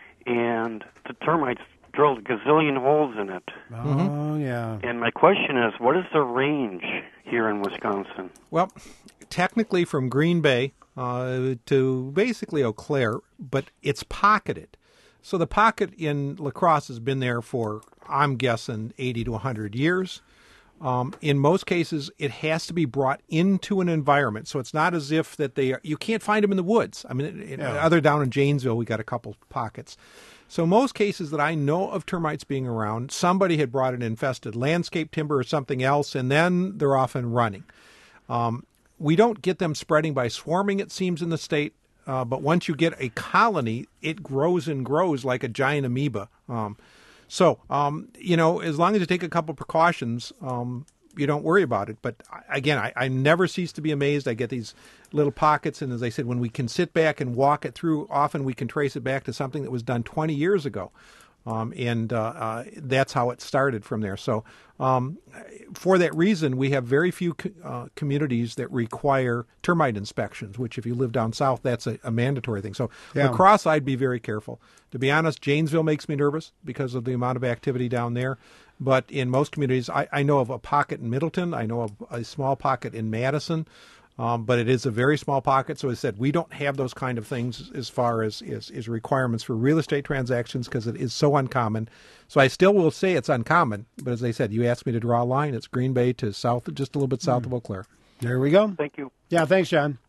Speaker 19: and the termites drilled a gazillion holes in it.
Speaker 1: Oh, yeah.
Speaker 19: And my question is, what is the range here in Wisconsin?
Speaker 2: Well, technically from Green Bay uh, to basically Eau Claire, but it's pocketed. So the pocket in La Crosse has been there for, I'm guessing, eighty to one hundred years. Um, in most cases, it has to be brought into an environment. So it's not as if that they are, you can't find them in the woods. I mean, in,
Speaker 1: Yeah.
Speaker 2: other down in Janesville, we got a couple pockets. So most cases that I know of termites being around, somebody had brought an infested landscape timber or something else, and then they're off and running. Um, we don't get them spreading by swarming, it seems, in the state. Uh, but once you get a colony, it grows and grows like a giant amoeba. Um, so, um, you know, as long as you take a couple precautions, um, you don't worry about it. But I- again, I, I never cease to be amazed. I get these little pockets, and as I said, when we can sit back and walk it through, often we can trace it back to something that was done twenty years ago. Um, and uh, uh, that's how it started from there. So um, for that reason, we have very few co- uh, communities that require termite inspections, which if you live down south, that's a, a mandatory thing. So
Speaker 1: Yeah.
Speaker 2: La Crosse, I'd be very careful. To be honest, Janesville makes me nervous because of the amount of activity down there. But in most communities, I, I know of a pocket in Middleton. I know of a small pocket in Madison. Um, but it is a very small pocket. So as I said, we don't have those kind of things as far as is, is requirements for real estate transactions because it is so uncommon. So I still will say it's uncommon. But as I said, you asked me to draw a line. It's Green Bay to south, just a little bit south of Eau Claire.
Speaker 1: There we go.
Speaker 19: Thank you.
Speaker 1: Yeah, thanks, John.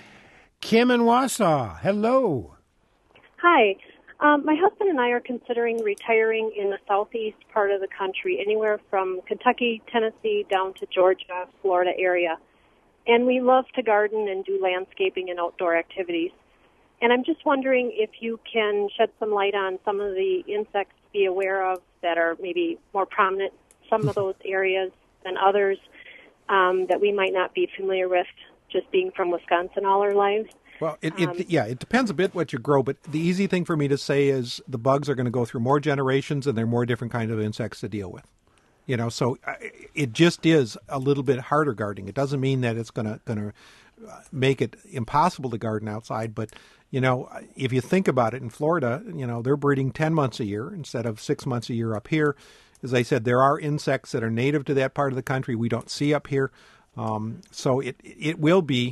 Speaker 1: Kim in Wausau. Hello.
Speaker 20: Hi. Um, my husband and I are considering retiring in the southeast part of the country, anywhere from Kentucky, Tennessee, down to Georgia, Florida area. And we love to garden and do landscaping and outdoor activities. And I'm just wondering if you can shed some light on some of the insects to be aware of that are maybe more prominent, some of those areas than others um, that we might not be familiar with just being from Wisconsin all our lives.
Speaker 2: Well, it, it
Speaker 20: Um,
Speaker 2: yeah, it depends a bit what you grow, but the easy thing for me to say is the bugs are going to go through more generations, and there are more different kinds of insects to deal with. You know, so uh, it just is a little bit harder gardening. It doesn't mean that it's going to going to make it impossible to garden outside, but you know, if you think about it, in Florida, you know, they're breeding ten months a year instead of six months a year up here. As I said, there are insects that are native to that part of the country we don't see up here. Um, so it it will be,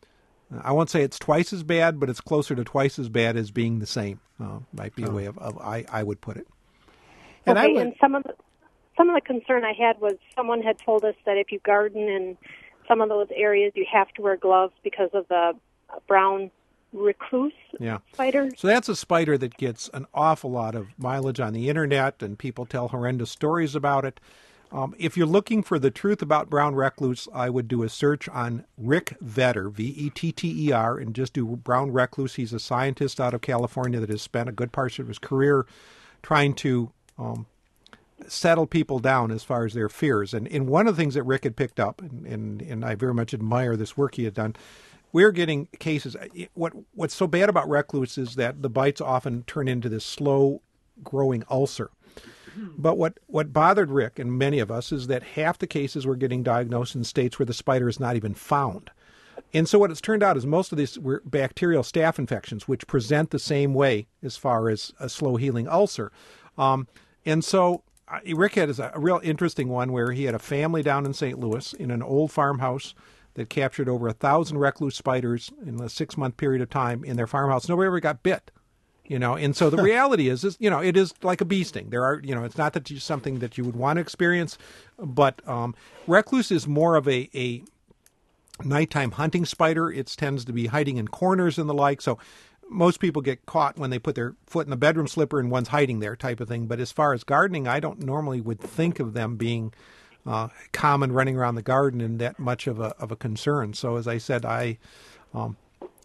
Speaker 2: I won't say it's twice as bad, but it's closer to twice as bad as being the same. Uh, might be a way of, of I, I would put it.
Speaker 20: And okay, I would, and some of the some of the concern I had was someone had told us that if you garden in some of those areas, you have to wear gloves because of the brown recluse
Speaker 2: yeah.
Speaker 20: spider.
Speaker 2: So that's a spider that gets an awful lot of mileage on the internet, and people tell horrendous stories about it. Um, if you're looking for the truth about brown recluse, I would do a search on Rick Vetter, V E T T E R, and just do brown recluse. He's a scientist out of California that has spent a good part of his career trying to um, settle people down as far as their fears. And, and one of the things that Rick had picked up, and, and, and I very much admire this work he had done, we're getting cases. What What's so bad about recluse is that the bites often turn into this slow-growing ulcer. But what, what bothered Rick and many of us is that half the cases were getting diagnosed in states where the spider is not even found. And so what it's turned out is most of these were bacterial staph infections, which present the same way as far as a slow-healing ulcer. Um, and so uh, Rick had a, a real interesting one where he had a family down in Saint Louis in an old farmhouse that captured over a thousand recluse spiders in a six-month period of time in their farmhouse. Nobody ever got bit, you know. And so the reality is, is, you know, it is like a bee sting. There are, you know, it's not that you, something that you would want to experience, but um, recluse is more of a, a nighttime hunting spider. It tends to be hiding in corners and the like. So most people get caught when they put their foot in the bedroom slipper and one's hiding there type of thing. But as far as gardening, I don't normally would think of them being Uh, common running around the garden and that much of a of a concern. So as I said, I um,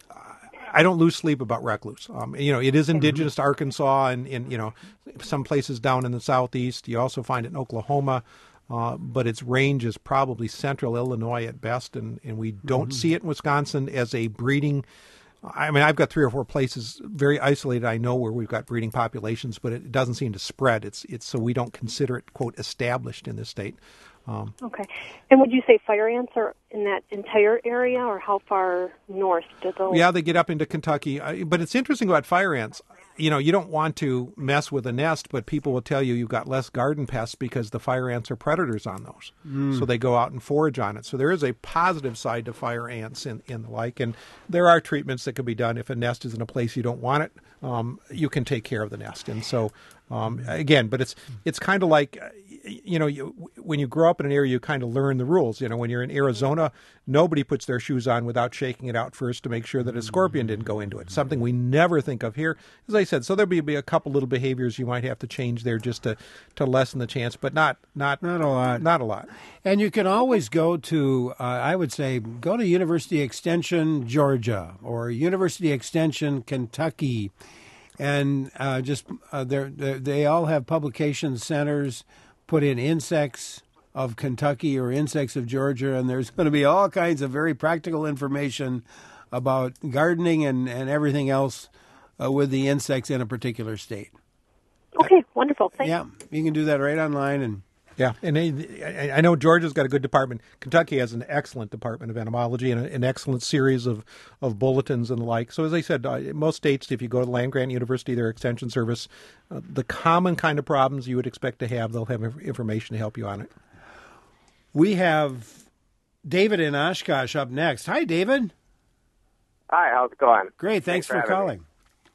Speaker 2: I don't lose sleep about recluse. Um, you know, it is indigenous to Arkansas and in you know some places down in the southeast. You also find it in Oklahoma, uh, but its range is probably central Illinois at best, and, and we don't mm-hmm. see it in Wisconsin as a breeding. I mean, I've got three or four places very isolated I know where we've got breeding populations, but it doesn't seem to spread. It's it's so we don't consider it, quote, established in this state. Um,
Speaker 20: okay. And would you say fire ants are in that entire area, or how far north do those?
Speaker 2: Yeah, they get up into Kentucky. But it's interesting about fire ants. You know, you don't want to mess with a nest, but people will tell you you've got less garden pests because the fire ants are predators on those. Mm. So they go out and forage on it. So there is a positive side to fire ants and, and the like. And there are treatments that can be done if a nest is in a place you don't want it. Um, you can take care of the nest. And so, um, again, but it's it's kind of like, you know, you, when you grow up in an area, you kind of learn the rules. You know, when you're in Arizona, nobody puts their shoes on without shaking it out first to make sure that a scorpion didn't go into it. Something we never think of here. As I said, so there'll be, be a couple little behaviors you might have to change there just to, to lessen the chance, but not not
Speaker 1: not a lot.
Speaker 2: Not a lot.
Speaker 1: And you can always go to, uh, I would say, go to University Extension, Georgia, or University Extension, Kentucky, and uh, just uh, they're, they're, they all have publication centers. Put in insects of Kentucky or insects of Georgia, and there's going to be all kinds of very practical information about gardening and, and everything else uh, with the insects in a particular state.
Speaker 20: Okay, wonderful. Thanks.
Speaker 1: Yeah, you can do that right online. And
Speaker 2: yeah, and they, I know Georgia's got a good department. Kentucky has an excellent department of entomology and an excellent series of, of bulletins and the like. So as I said, uh, most states, if you go to land-grant university, their extension service, uh, the common kind of problems you would expect to have, they'll have information to help you on it.
Speaker 1: We have David in Oshkosh up next. Hi, David.
Speaker 21: Hi, how's it going?
Speaker 1: Great, thanks, thanks for, for calling.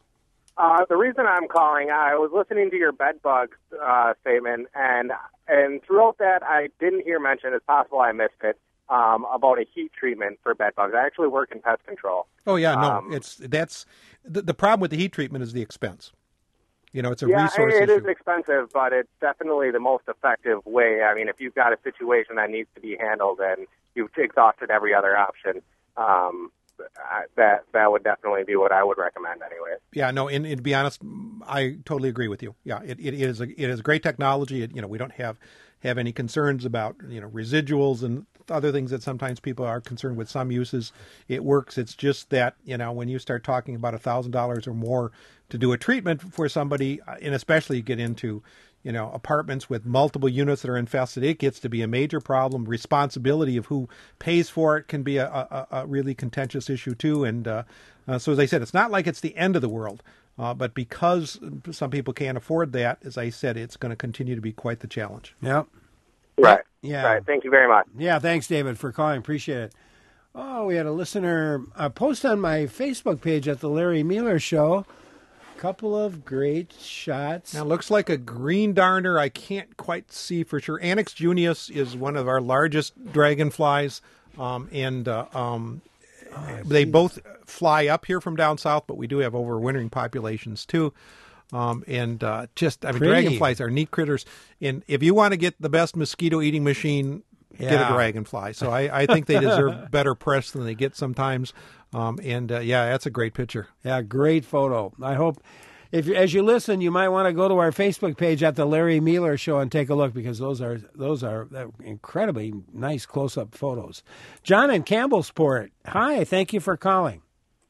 Speaker 21: Uh, the reason I'm calling, I was listening to your bed bug uh, statement, and and throughout that, I didn't hear mention, it's possible I missed it, um, about a heat treatment for bed bugs. I actually work in pest control.
Speaker 2: Oh, yeah, no,
Speaker 21: um,
Speaker 2: it's that's the, the problem with the heat treatment is the expense. You know, it's a
Speaker 21: yeah,
Speaker 2: resource
Speaker 21: it, it
Speaker 2: issue.
Speaker 21: is expensive, but it's definitely the most effective way. I mean, if you've got a situation that needs to be handled and you've exhausted every other option, um, uh, that that would definitely be what I would recommend anyway.
Speaker 2: Yeah, no, and, and to be honest, I totally agree with you. Yeah, it, it is a, it is great technology. It, you know, we don't have have any concerns about, you know, residuals and other things that sometimes people are concerned with some uses. It works. It's just that, you know, when you start talking about a thousand dollars or more to do a treatment for somebody, and especially you get into, you know, apartments with multiple units that are infested, it gets to be a major problem. Responsibility of who pays for it can be a, a, a really contentious issue too. And uh, uh, so, as I said, it's not like it's the end of the world, uh, but because some people can't afford that, as I said, it's going to continue to be quite the challenge.
Speaker 1: Yep.
Speaker 21: Right.
Speaker 1: Yeah.
Speaker 21: Right. Thank you very much.
Speaker 1: Yeah. Thanks, David, for calling. Appreciate it. Oh, we had a listener uh, post on my Facebook page at the Larry Mueller Show. Couple of great shots.
Speaker 2: Now, it looks like a green darner. I can't quite see for sure. Anax junius is one of our largest dragonflies, um, and uh, um, oh, they both fly up here from down south, but we do have overwintering populations too. Um, and uh, just, I mean,
Speaker 1: Pretty.
Speaker 2: dragonflies are neat critters. And if you want to get the best mosquito-eating machine,
Speaker 1: Yeah.
Speaker 2: get a dragonfly. So I, I think they deserve better press than they get sometimes. Um, and uh, yeah, that's a great picture.
Speaker 1: Yeah, great photo. I hope, if you, as you listen, you might want to go to our Facebook page at the Larry Mueller Show and take a look, because those are those are incredibly nice close-up photos. John in Campbellsport, hi, thank you for calling.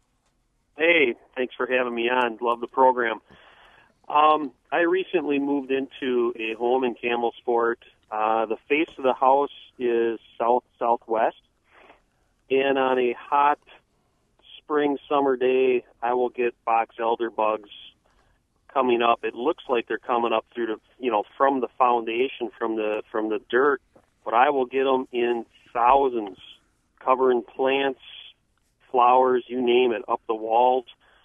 Speaker 3: Hey, thanks for having me on. Love the program. Um, I recently moved into a home in Campbellsport. Uh, the face of the house is south-southwest, and on a hot spring, summer day, I will get box elder bugs coming up. It looks like they're coming up through the, you know, from the foundation, from the from the dirt, but I will get them in thousands, covering plants, flowers, you name it, up the walls.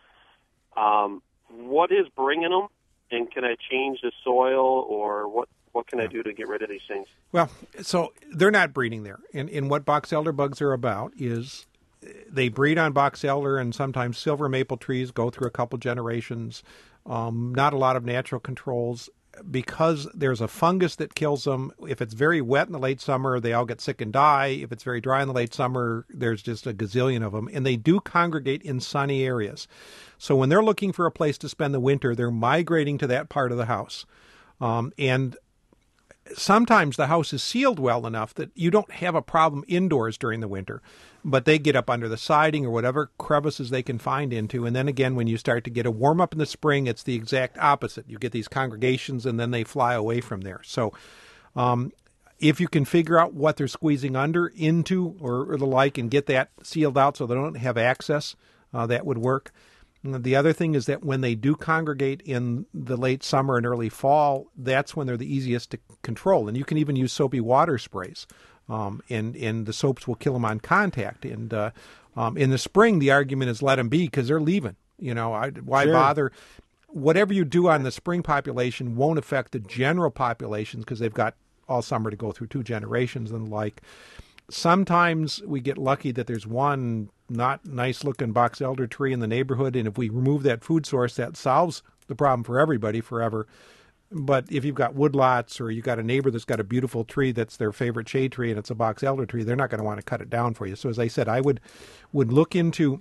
Speaker 3: Um, what is bringing them, and can I change the soil, or what? What can I do to get rid of these things?
Speaker 2: Well, so they're not breeding there. And, and what box elder bugs are about is they breed on box elder, and sometimes silver maple trees go through a couple generations. Um, not a lot of natural controls. Because there's a fungus that kills them. If it's very wet in the late summer, they all get sick and die. If it's very dry in the late summer, there's just a gazillion of them. And they do congregate in sunny areas. So when they're looking for a place to spend the winter, they're migrating to that part of the house. Um, and sometimes the house is sealed well enough that you don't have a problem indoors during the winter, but they get up under the siding or whatever crevices they can find into. And then again, when you start to get a warm up in the spring, it's the exact opposite. You get these congregations and then they fly away from there. So um, if you can figure out what they're squeezing under, into, or, or the like, and get that sealed out so they don't have access, uh, that would work. The other thing is that when they do congregate in the late summer and early fall, that's when they're the easiest to control. And you can even use soapy water sprays, um, and, and the soaps will kill them on contact. And uh, um, in the spring, the argument is let them be because they're leaving. You know, I, why
Speaker 1: Sure.
Speaker 2: bother? Whatever you do on the spring population won't affect the general populations because they've got all summer to go through two generations and the like. Sometimes we get lucky that there's one not nice-looking box elder tree in the neighborhood, and if we remove that food source, that solves the problem for everybody forever. But if you've got woodlots or you've got a neighbor that's got a beautiful tree that's their favorite shade tree and it's a box elder tree, they're not going to want to cut it down for you. So as I said, I would would look into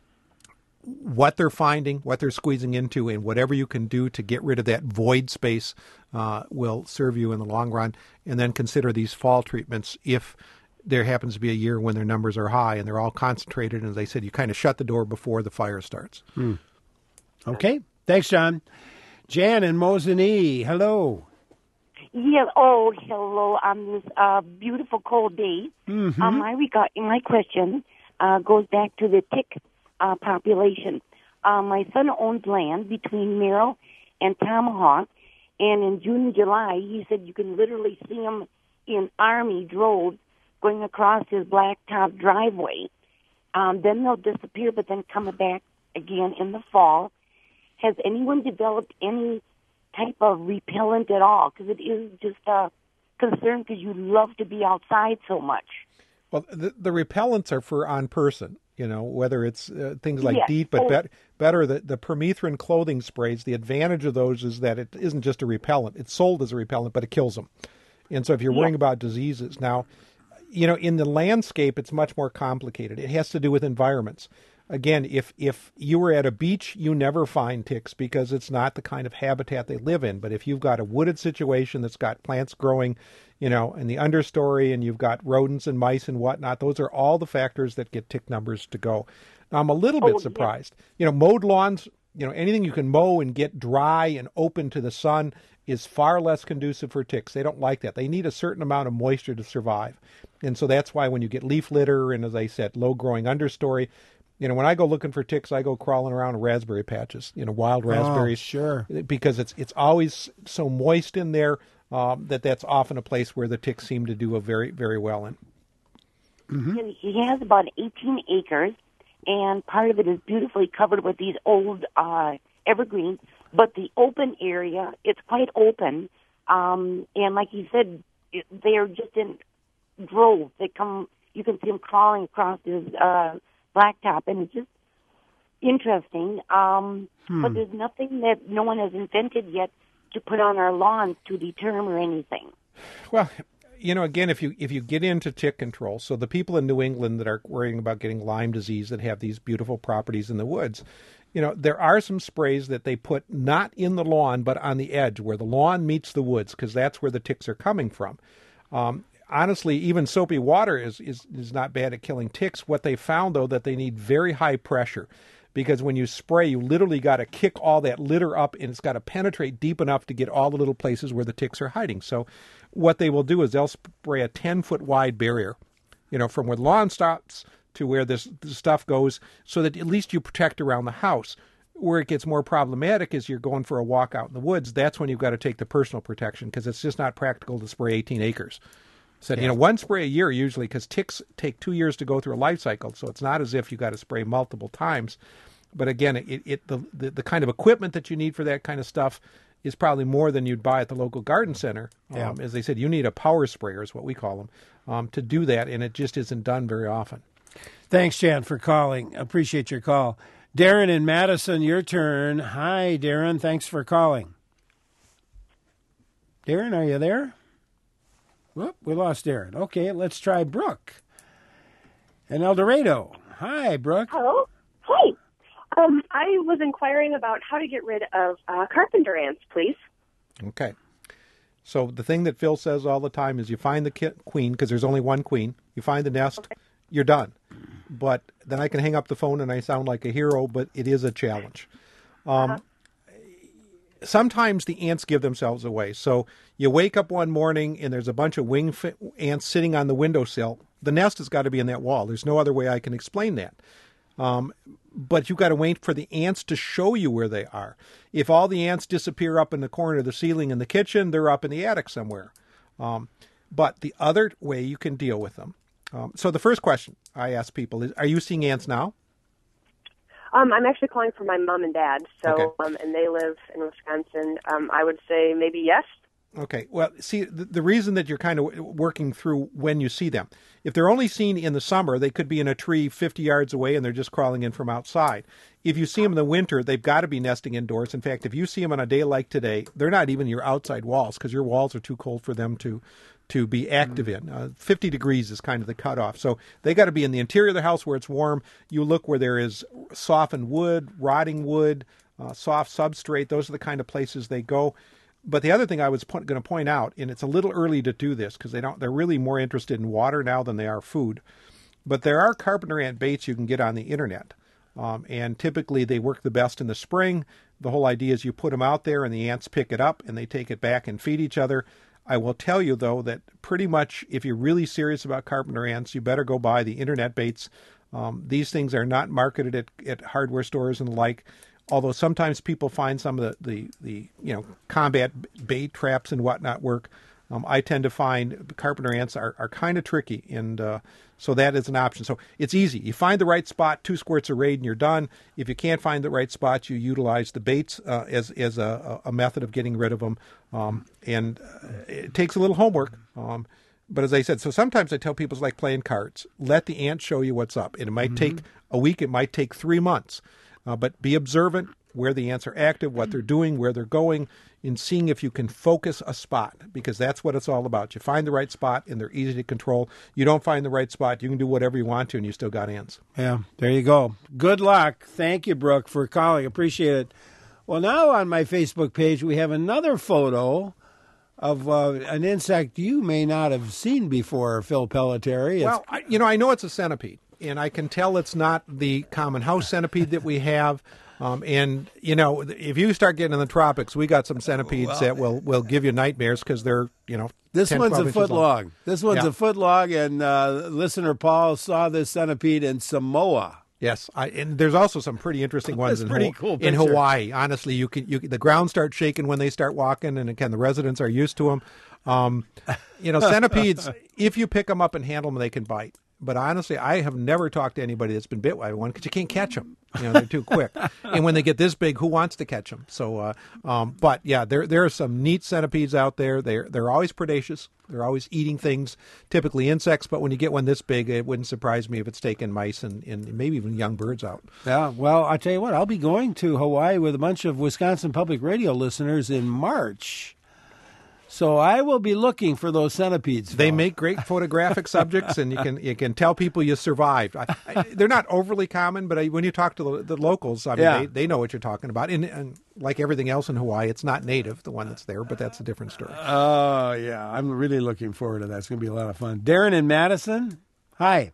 Speaker 2: what they're finding, what they're squeezing into, and whatever you can do to get rid of that void space uh, will serve you in the long run. And then consider these fall treatments if there happens to be a year when their numbers are high and they're all concentrated. And as I said, you kind of shut the door before the fire starts.
Speaker 1: Hmm. Okay. Thanks, John. Jan in Mosinee, hello.
Speaker 22: Yeah. Oh, hello. On this uh, beautiful cold day,
Speaker 1: Mm-hmm.
Speaker 22: uh, my regard, my question uh, goes back to the tick uh, population. Uh, my son owns land between Merrill and Tomahawk, and in June and July, he said you can literally see him in army droves going across his blacktop driveway. Um, then they'll disappear, but then come back again in the fall. Has anyone developed any type of repellent at all? Because it is just a concern because you love to be outside so much.
Speaker 2: Well, the, the repellents are for on person, you know, whether it's uh, things like
Speaker 22: Yes.
Speaker 2: DEET, but
Speaker 22: Oh.
Speaker 2: bet, better the, the permethrin clothing sprays. The advantage of those is that it isn't just a repellent. It's sold as a repellent, but it kills them. And so if you're
Speaker 22: Yeah.
Speaker 2: worrying about diseases, now, you know, in the landscape, it's much more complicated. It has to do with environments. Again, if if you were at a beach, you never find ticks because it's not the kind of habitat they live in. But if you've got a wooded situation that's got plants growing, you know, in the understory, and you've got rodents and mice and whatnot, those are all the factors that get tick numbers to go. Now, I'm a little bit
Speaker 22: Oh,
Speaker 2: surprised. You know, mowed lawns, you know, anything you can mow and get dry and open to the sun is far less conducive for ticks. They don't like that. They need a certain amount of moisture to survive. And so that's why when you get leaf litter and, as I said, low-growing understory, you know, when I go looking for ticks, I go crawling around raspberry patches, you know, wild raspberries.
Speaker 1: Oh, sure.
Speaker 2: Because it's it's always so moist in there um, that that's often a place where the ticks seem to do a very, very well in.
Speaker 22: And he has about eighteen acres, and part of it is beautifully covered with these old uh, evergreens. But the open area, it's quite open. Um, and like you said, it, they're just in droves. They come, you can see them crawling across this uh, blacktop, and it's just interesting. Um,
Speaker 1: Hmm.
Speaker 22: But there's nothing that no one has invented yet to put on our lawns to deter them or anything.
Speaker 2: Well, you know, again, if you if you get into tick control, so the people in New England that are worrying about getting Lyme disease that have these beautiful properties in the woods, you know, there are some sprays that they put not in the lawn but on the edge where the lawn meets the woods, because that's where the ticks are coming from. Um, honestly, even soapy water is, is, is not bad at killing ticks. What they found, though, that they need very high pressure, because when you spray, you literally got to kick all that litter up, and it's got to penetrate deep enough to get all the little places where the ticks are hiding. So what they will do is they'll spray a ten-foot wide barrier, you know, from where the lawn stops to where this, this stuff goes, so that at least you protect around the house. Where it gets more problematic is you're going for a walk out in the woods. That's when you've got to take the personal protection, because it's just not practical to spray eighteen acres. So, yeah. you know, one spray a year usually, because ticks take two years to go through a life cycle. So it's not as if you got to spray multiple times. But again, it, it the, the the kind of equipment that you need for that kind of stuff is probably more than you'd buy at the local garden center.
Speaker 1: Yeah.
Speaker 2: Um, as they said, you need a power sprayer, is what we call them, um, to do that, and it just isn't done very often.
Speaker 1: Thanks, Jan, for calling. Appreciate your call. Darren in Madison, your turn. Hi, Darren. Thanks for calling. Darren, are you there? Whoop, we lost Darren. Okay, let's try Brooke in El Dorado. Hi, Brooke.
Speaker 4: Hello. Hey. Um, I was inquiring about how to get rid of uh, carpenter ants, please.
Speaker 2: Okay. So the thing that Phil says all the time is you find the ki- queen, because there's only one queen. You find the nest, okay. You're done. But then I can hang up the phone and I sound like a hero, but it is a challenge. Um, uh-huh. Sometimes the ants give themselves away. So you wake up one morning and there's a bunch of wing fi- ants sitting on the windowsill. The nest has got to be in that wall. There's no other way I can explain that. Um, but you've got to wait for the ants to show you where they are. If all the ants disappear up in the corner of the ceiling in the kitchen, they're up in the attic somewhere. Um, but the other way you can deal with them. Um, so the first question I ask people is, are you seeing ants now?
Speaker 4: Um, I'm actually calling for my mom and dad, so
Speaker 2: Okay.
Speaker 4: um, and they live in Wisconsin. Um, I would say maybe yes.
Speaker 2: Okay. Well, see, the, the reason that you're kind of working through when you see them, if they're only seen in the summer, they could be in a tree fifty yards away and they're just crawling in from outside. If you see them in the winter, they've got to be nesting indoors. In fact, if you see them on a day like today, they're not even your outside walls, because your walls are too cold for them to to be active in. Uh, fifty degrees is kind of the cutoff. So they got to be in the interior of the house where it's warm. You look where there is softened wood, rotting wood, uh, soft substrate. Those are the kind of places they go. But the other thing I was po- going to point out, and it's a little early to do this because they don't, they're really more interested in water now than they are food. But there are carpenter ant baits you can get on the internet. Um, and typically they work the best in the spring. The whole idea is you put them out there and the ants pick it up and they take it back and feed each other. I will tell you, though, that pretty much if you're really serious about carpenter ants, you better go buy the internet baits. Um, these things are not marketed at, at hardware stores and the like, although sometimes people find some of the, the, the you know, combat bait traps and whatnot work. Um, I tend to find carpenter ants are, are kind of tricky, and uh, so that is an option. So it's easy. You find the right spot, two squirts of Raid, and you're done. If you can't find the right spot, you utilize the baits uh, as as a, a method of getting rid of them. Um, and uh, it takes a little homework. Um, but as I said, so sometimes I tell people it's like playing cards. Let the ant show you what's up. And it might mm-hmm. take a week. It might take three months. Uh, but be observant. where the ants are active, what they're doing, where they're going, in seeing if you can focus a spot, because that's what it's all about. You find the right spot, and they're easy to control. You don't find the right spot, you can do whatever you want to, and you still got ants.
Speaker 1: Yeah, there you go. Good luck. Thank you, Brooke, for calling. Appreciate it. Well, now on my Facebook page, we have another photo of uh, an insect you may not have seen before, Phil Pelletieri. It's...
Speaker 2: Well, I, you know, I know it's a centipede, and I can tell it's not the common house centipede that we have. Um, and, you know, if you start getting in the tropics, we got some centipedes well, that will, will give you nightmares because they're, you know,
Speaker 1: This
Speaker 2: ten,
Speaker 1: one's a foot long. long. This one's
Speaker 2: yeah.
Speaker 1: a foot long, and uh, listener Paul saw this centipede in Samoa.
Speaker 2: Yes, I, and there's also some pretty interesting ones in,
Speaker 1: pretty
Speaker 2: Ho-
Speaker 1: cool
Speaker 2: in Hawaii. Honestly, you can you the ground starts shaking when they start walking, and again, the residents are used to them. Um, you know, centipedes, if you pick them up and handle them, they can bite. But honestly, I have never talked to anybody that's been bit by one because you can't catch them. You know, they're too quick. And when they get this big, who wants to catch them? So, uh, um, but yeah, there there are some neat centipedes out there. They're they're always predaceous. They're always eating things, typically insects. But when you get one this big, it wouldn't surprise me if it's taking mice and, and maybe even young birds out.
Speaker 1: Yeah, well, I tell you what, I'll be going to Hawaii with a bunch of Wisconsin Public Radio listeners in March. So I will be looking for those centipedes.
Speaker 2: They make great photographic subjects, and you can you can tell people you survived. I, I, they're not overly common, but I, when you talk to the, the locals, I mean,
Speaker 1: yeah.
Speaker 2: they, they know what you're talking about. And, and like everything else in Hawaii, it's not native, the one that's there, but that's a different story.
Speaker 1: Oh, uh, yeah. I'm really looking forward to that. It's going to be a lot of fun. Darren in Madison, hi.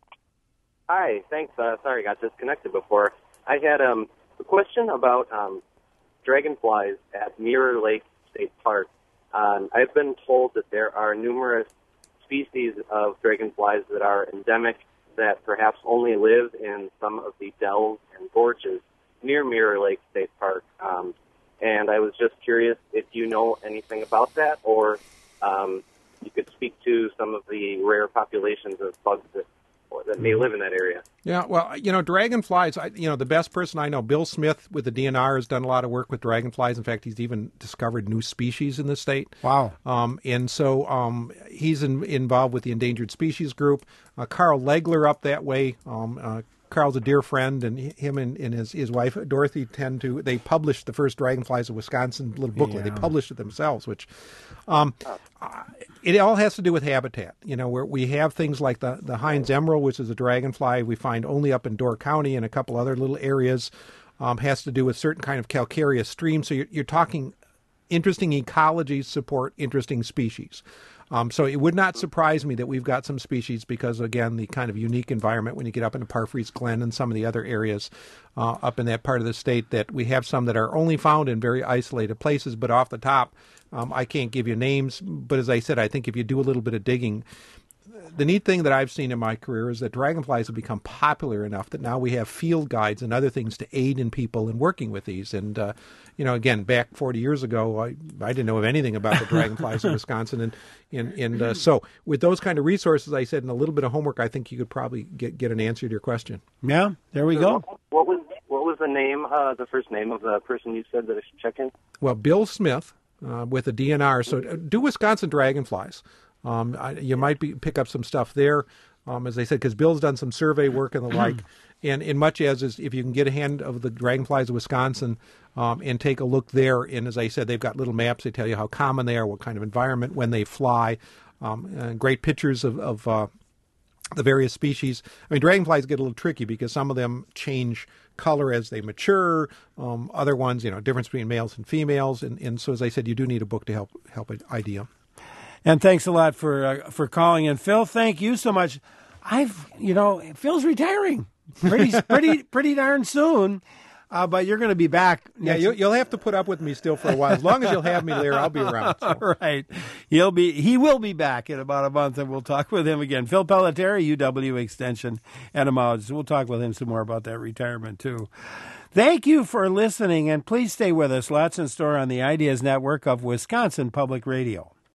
Speaker 5: Hi, thanks. Uh, sorry, I got disconnected before. I had um, a question about um, dragonflies at Mirror Lake State Park. Um, I've been told that there are numerous species of dragonflies that are endemic that perhaps only live in some of the dells and gorges near Mirror Lake State Park. Um, and I was just curious if you know anything about that, or um, you could speak to some of the rare populations of bugs that, that may live in that area.
Speaker 2: Yeah, well, you know, dragonflies, I, you know, the best person I know, Bill Smith with the D N R, has done a lot of work with dragonflies. In fact, he's even discovered new species in the state.
Speaker 1: Wow.
Speaker 2: Um, and so um, he's in, involved with the Endangered Species Group. Uh, Carl Legler up that way. Um, uh, Carl's a dear friend, and him and, and his, his wife, Dorothy, tend to, they published the first Dragonflies of Wisconsin little booklet. Yeah. They published it themselves, which, um, uh, it all has to do with habitat. You know, where we have things like the, the Heinz emerald, which is a dragonfly we find only up in Door County and a couple other little areas, um, has to do with certain kind of calcareous streams. So you're, you're talking interesting ecologies support interesting species. Um, so it would not surprise me that we've got some species because, again, the kind of unique environment when you get up into Parfrey's Glen and some of the other areas uh, up in that part of the state, that we have some that are only found in very isolated places. But off the top, um, I can't give you names. But as I said, I think if you do a little bit of digging, the neat thing that I've seen in my career is that dragonflies have become popular enough that now we have field guides and other things to aid in people in working with these. And, uh, you know, again, back forty years ago, I, I didn't know of anything about the dragonflies in Wisconsin. And, and, and uh, so with those kind of resources, I said, and a little bit of homework, I think you could probably get, get an answer to your question.
Speaker 1: Yeah, there we go.
Speaker 5: What was what was the name, uh, the first name of the person you said that I should check in?
Speaker 2: Well, Bill Smith uh, with the D N R. So do Wisconsin dragonflies. Um, I, you might be, pick up some stuff there, um, as I said, because Bill's done some survey work and the like. And in much as is, if you can get a hand of the dragonflies of Wisconsin um, and take a look there, and as I said, they've got little maps. They tell you how common they are, what kind of environment, when they fly, um, and great pictures of, of uh, the various species. I mean, dragonflies get a little tricky because some of them change color as they mature. Um, other ones, you know, difference between males and females. And, and so, as I said, you do need a book to help help I D them.
Speaker 1: And thanks a lot for uh, for calling in, Phil. Thank you so much. I've, you know, Phil's retiring pretty pretty pretty darn soon, uh, but you're going to be back.
Speaker 2: Yeah, you'll, you'll have to put up with me still for a while. As long as you'll have me there, I'll be around. So.
Speaker 1: All right, he'll be he will be back in about a month, and we'll talk with him again. Phil Pelletieri, U W Extension, Etymologist. We'll talk with him some more about that retirement too. Thank you for listening, and please stay with us. Lots in store on the Ideas Network of Wisconsin Public Radio.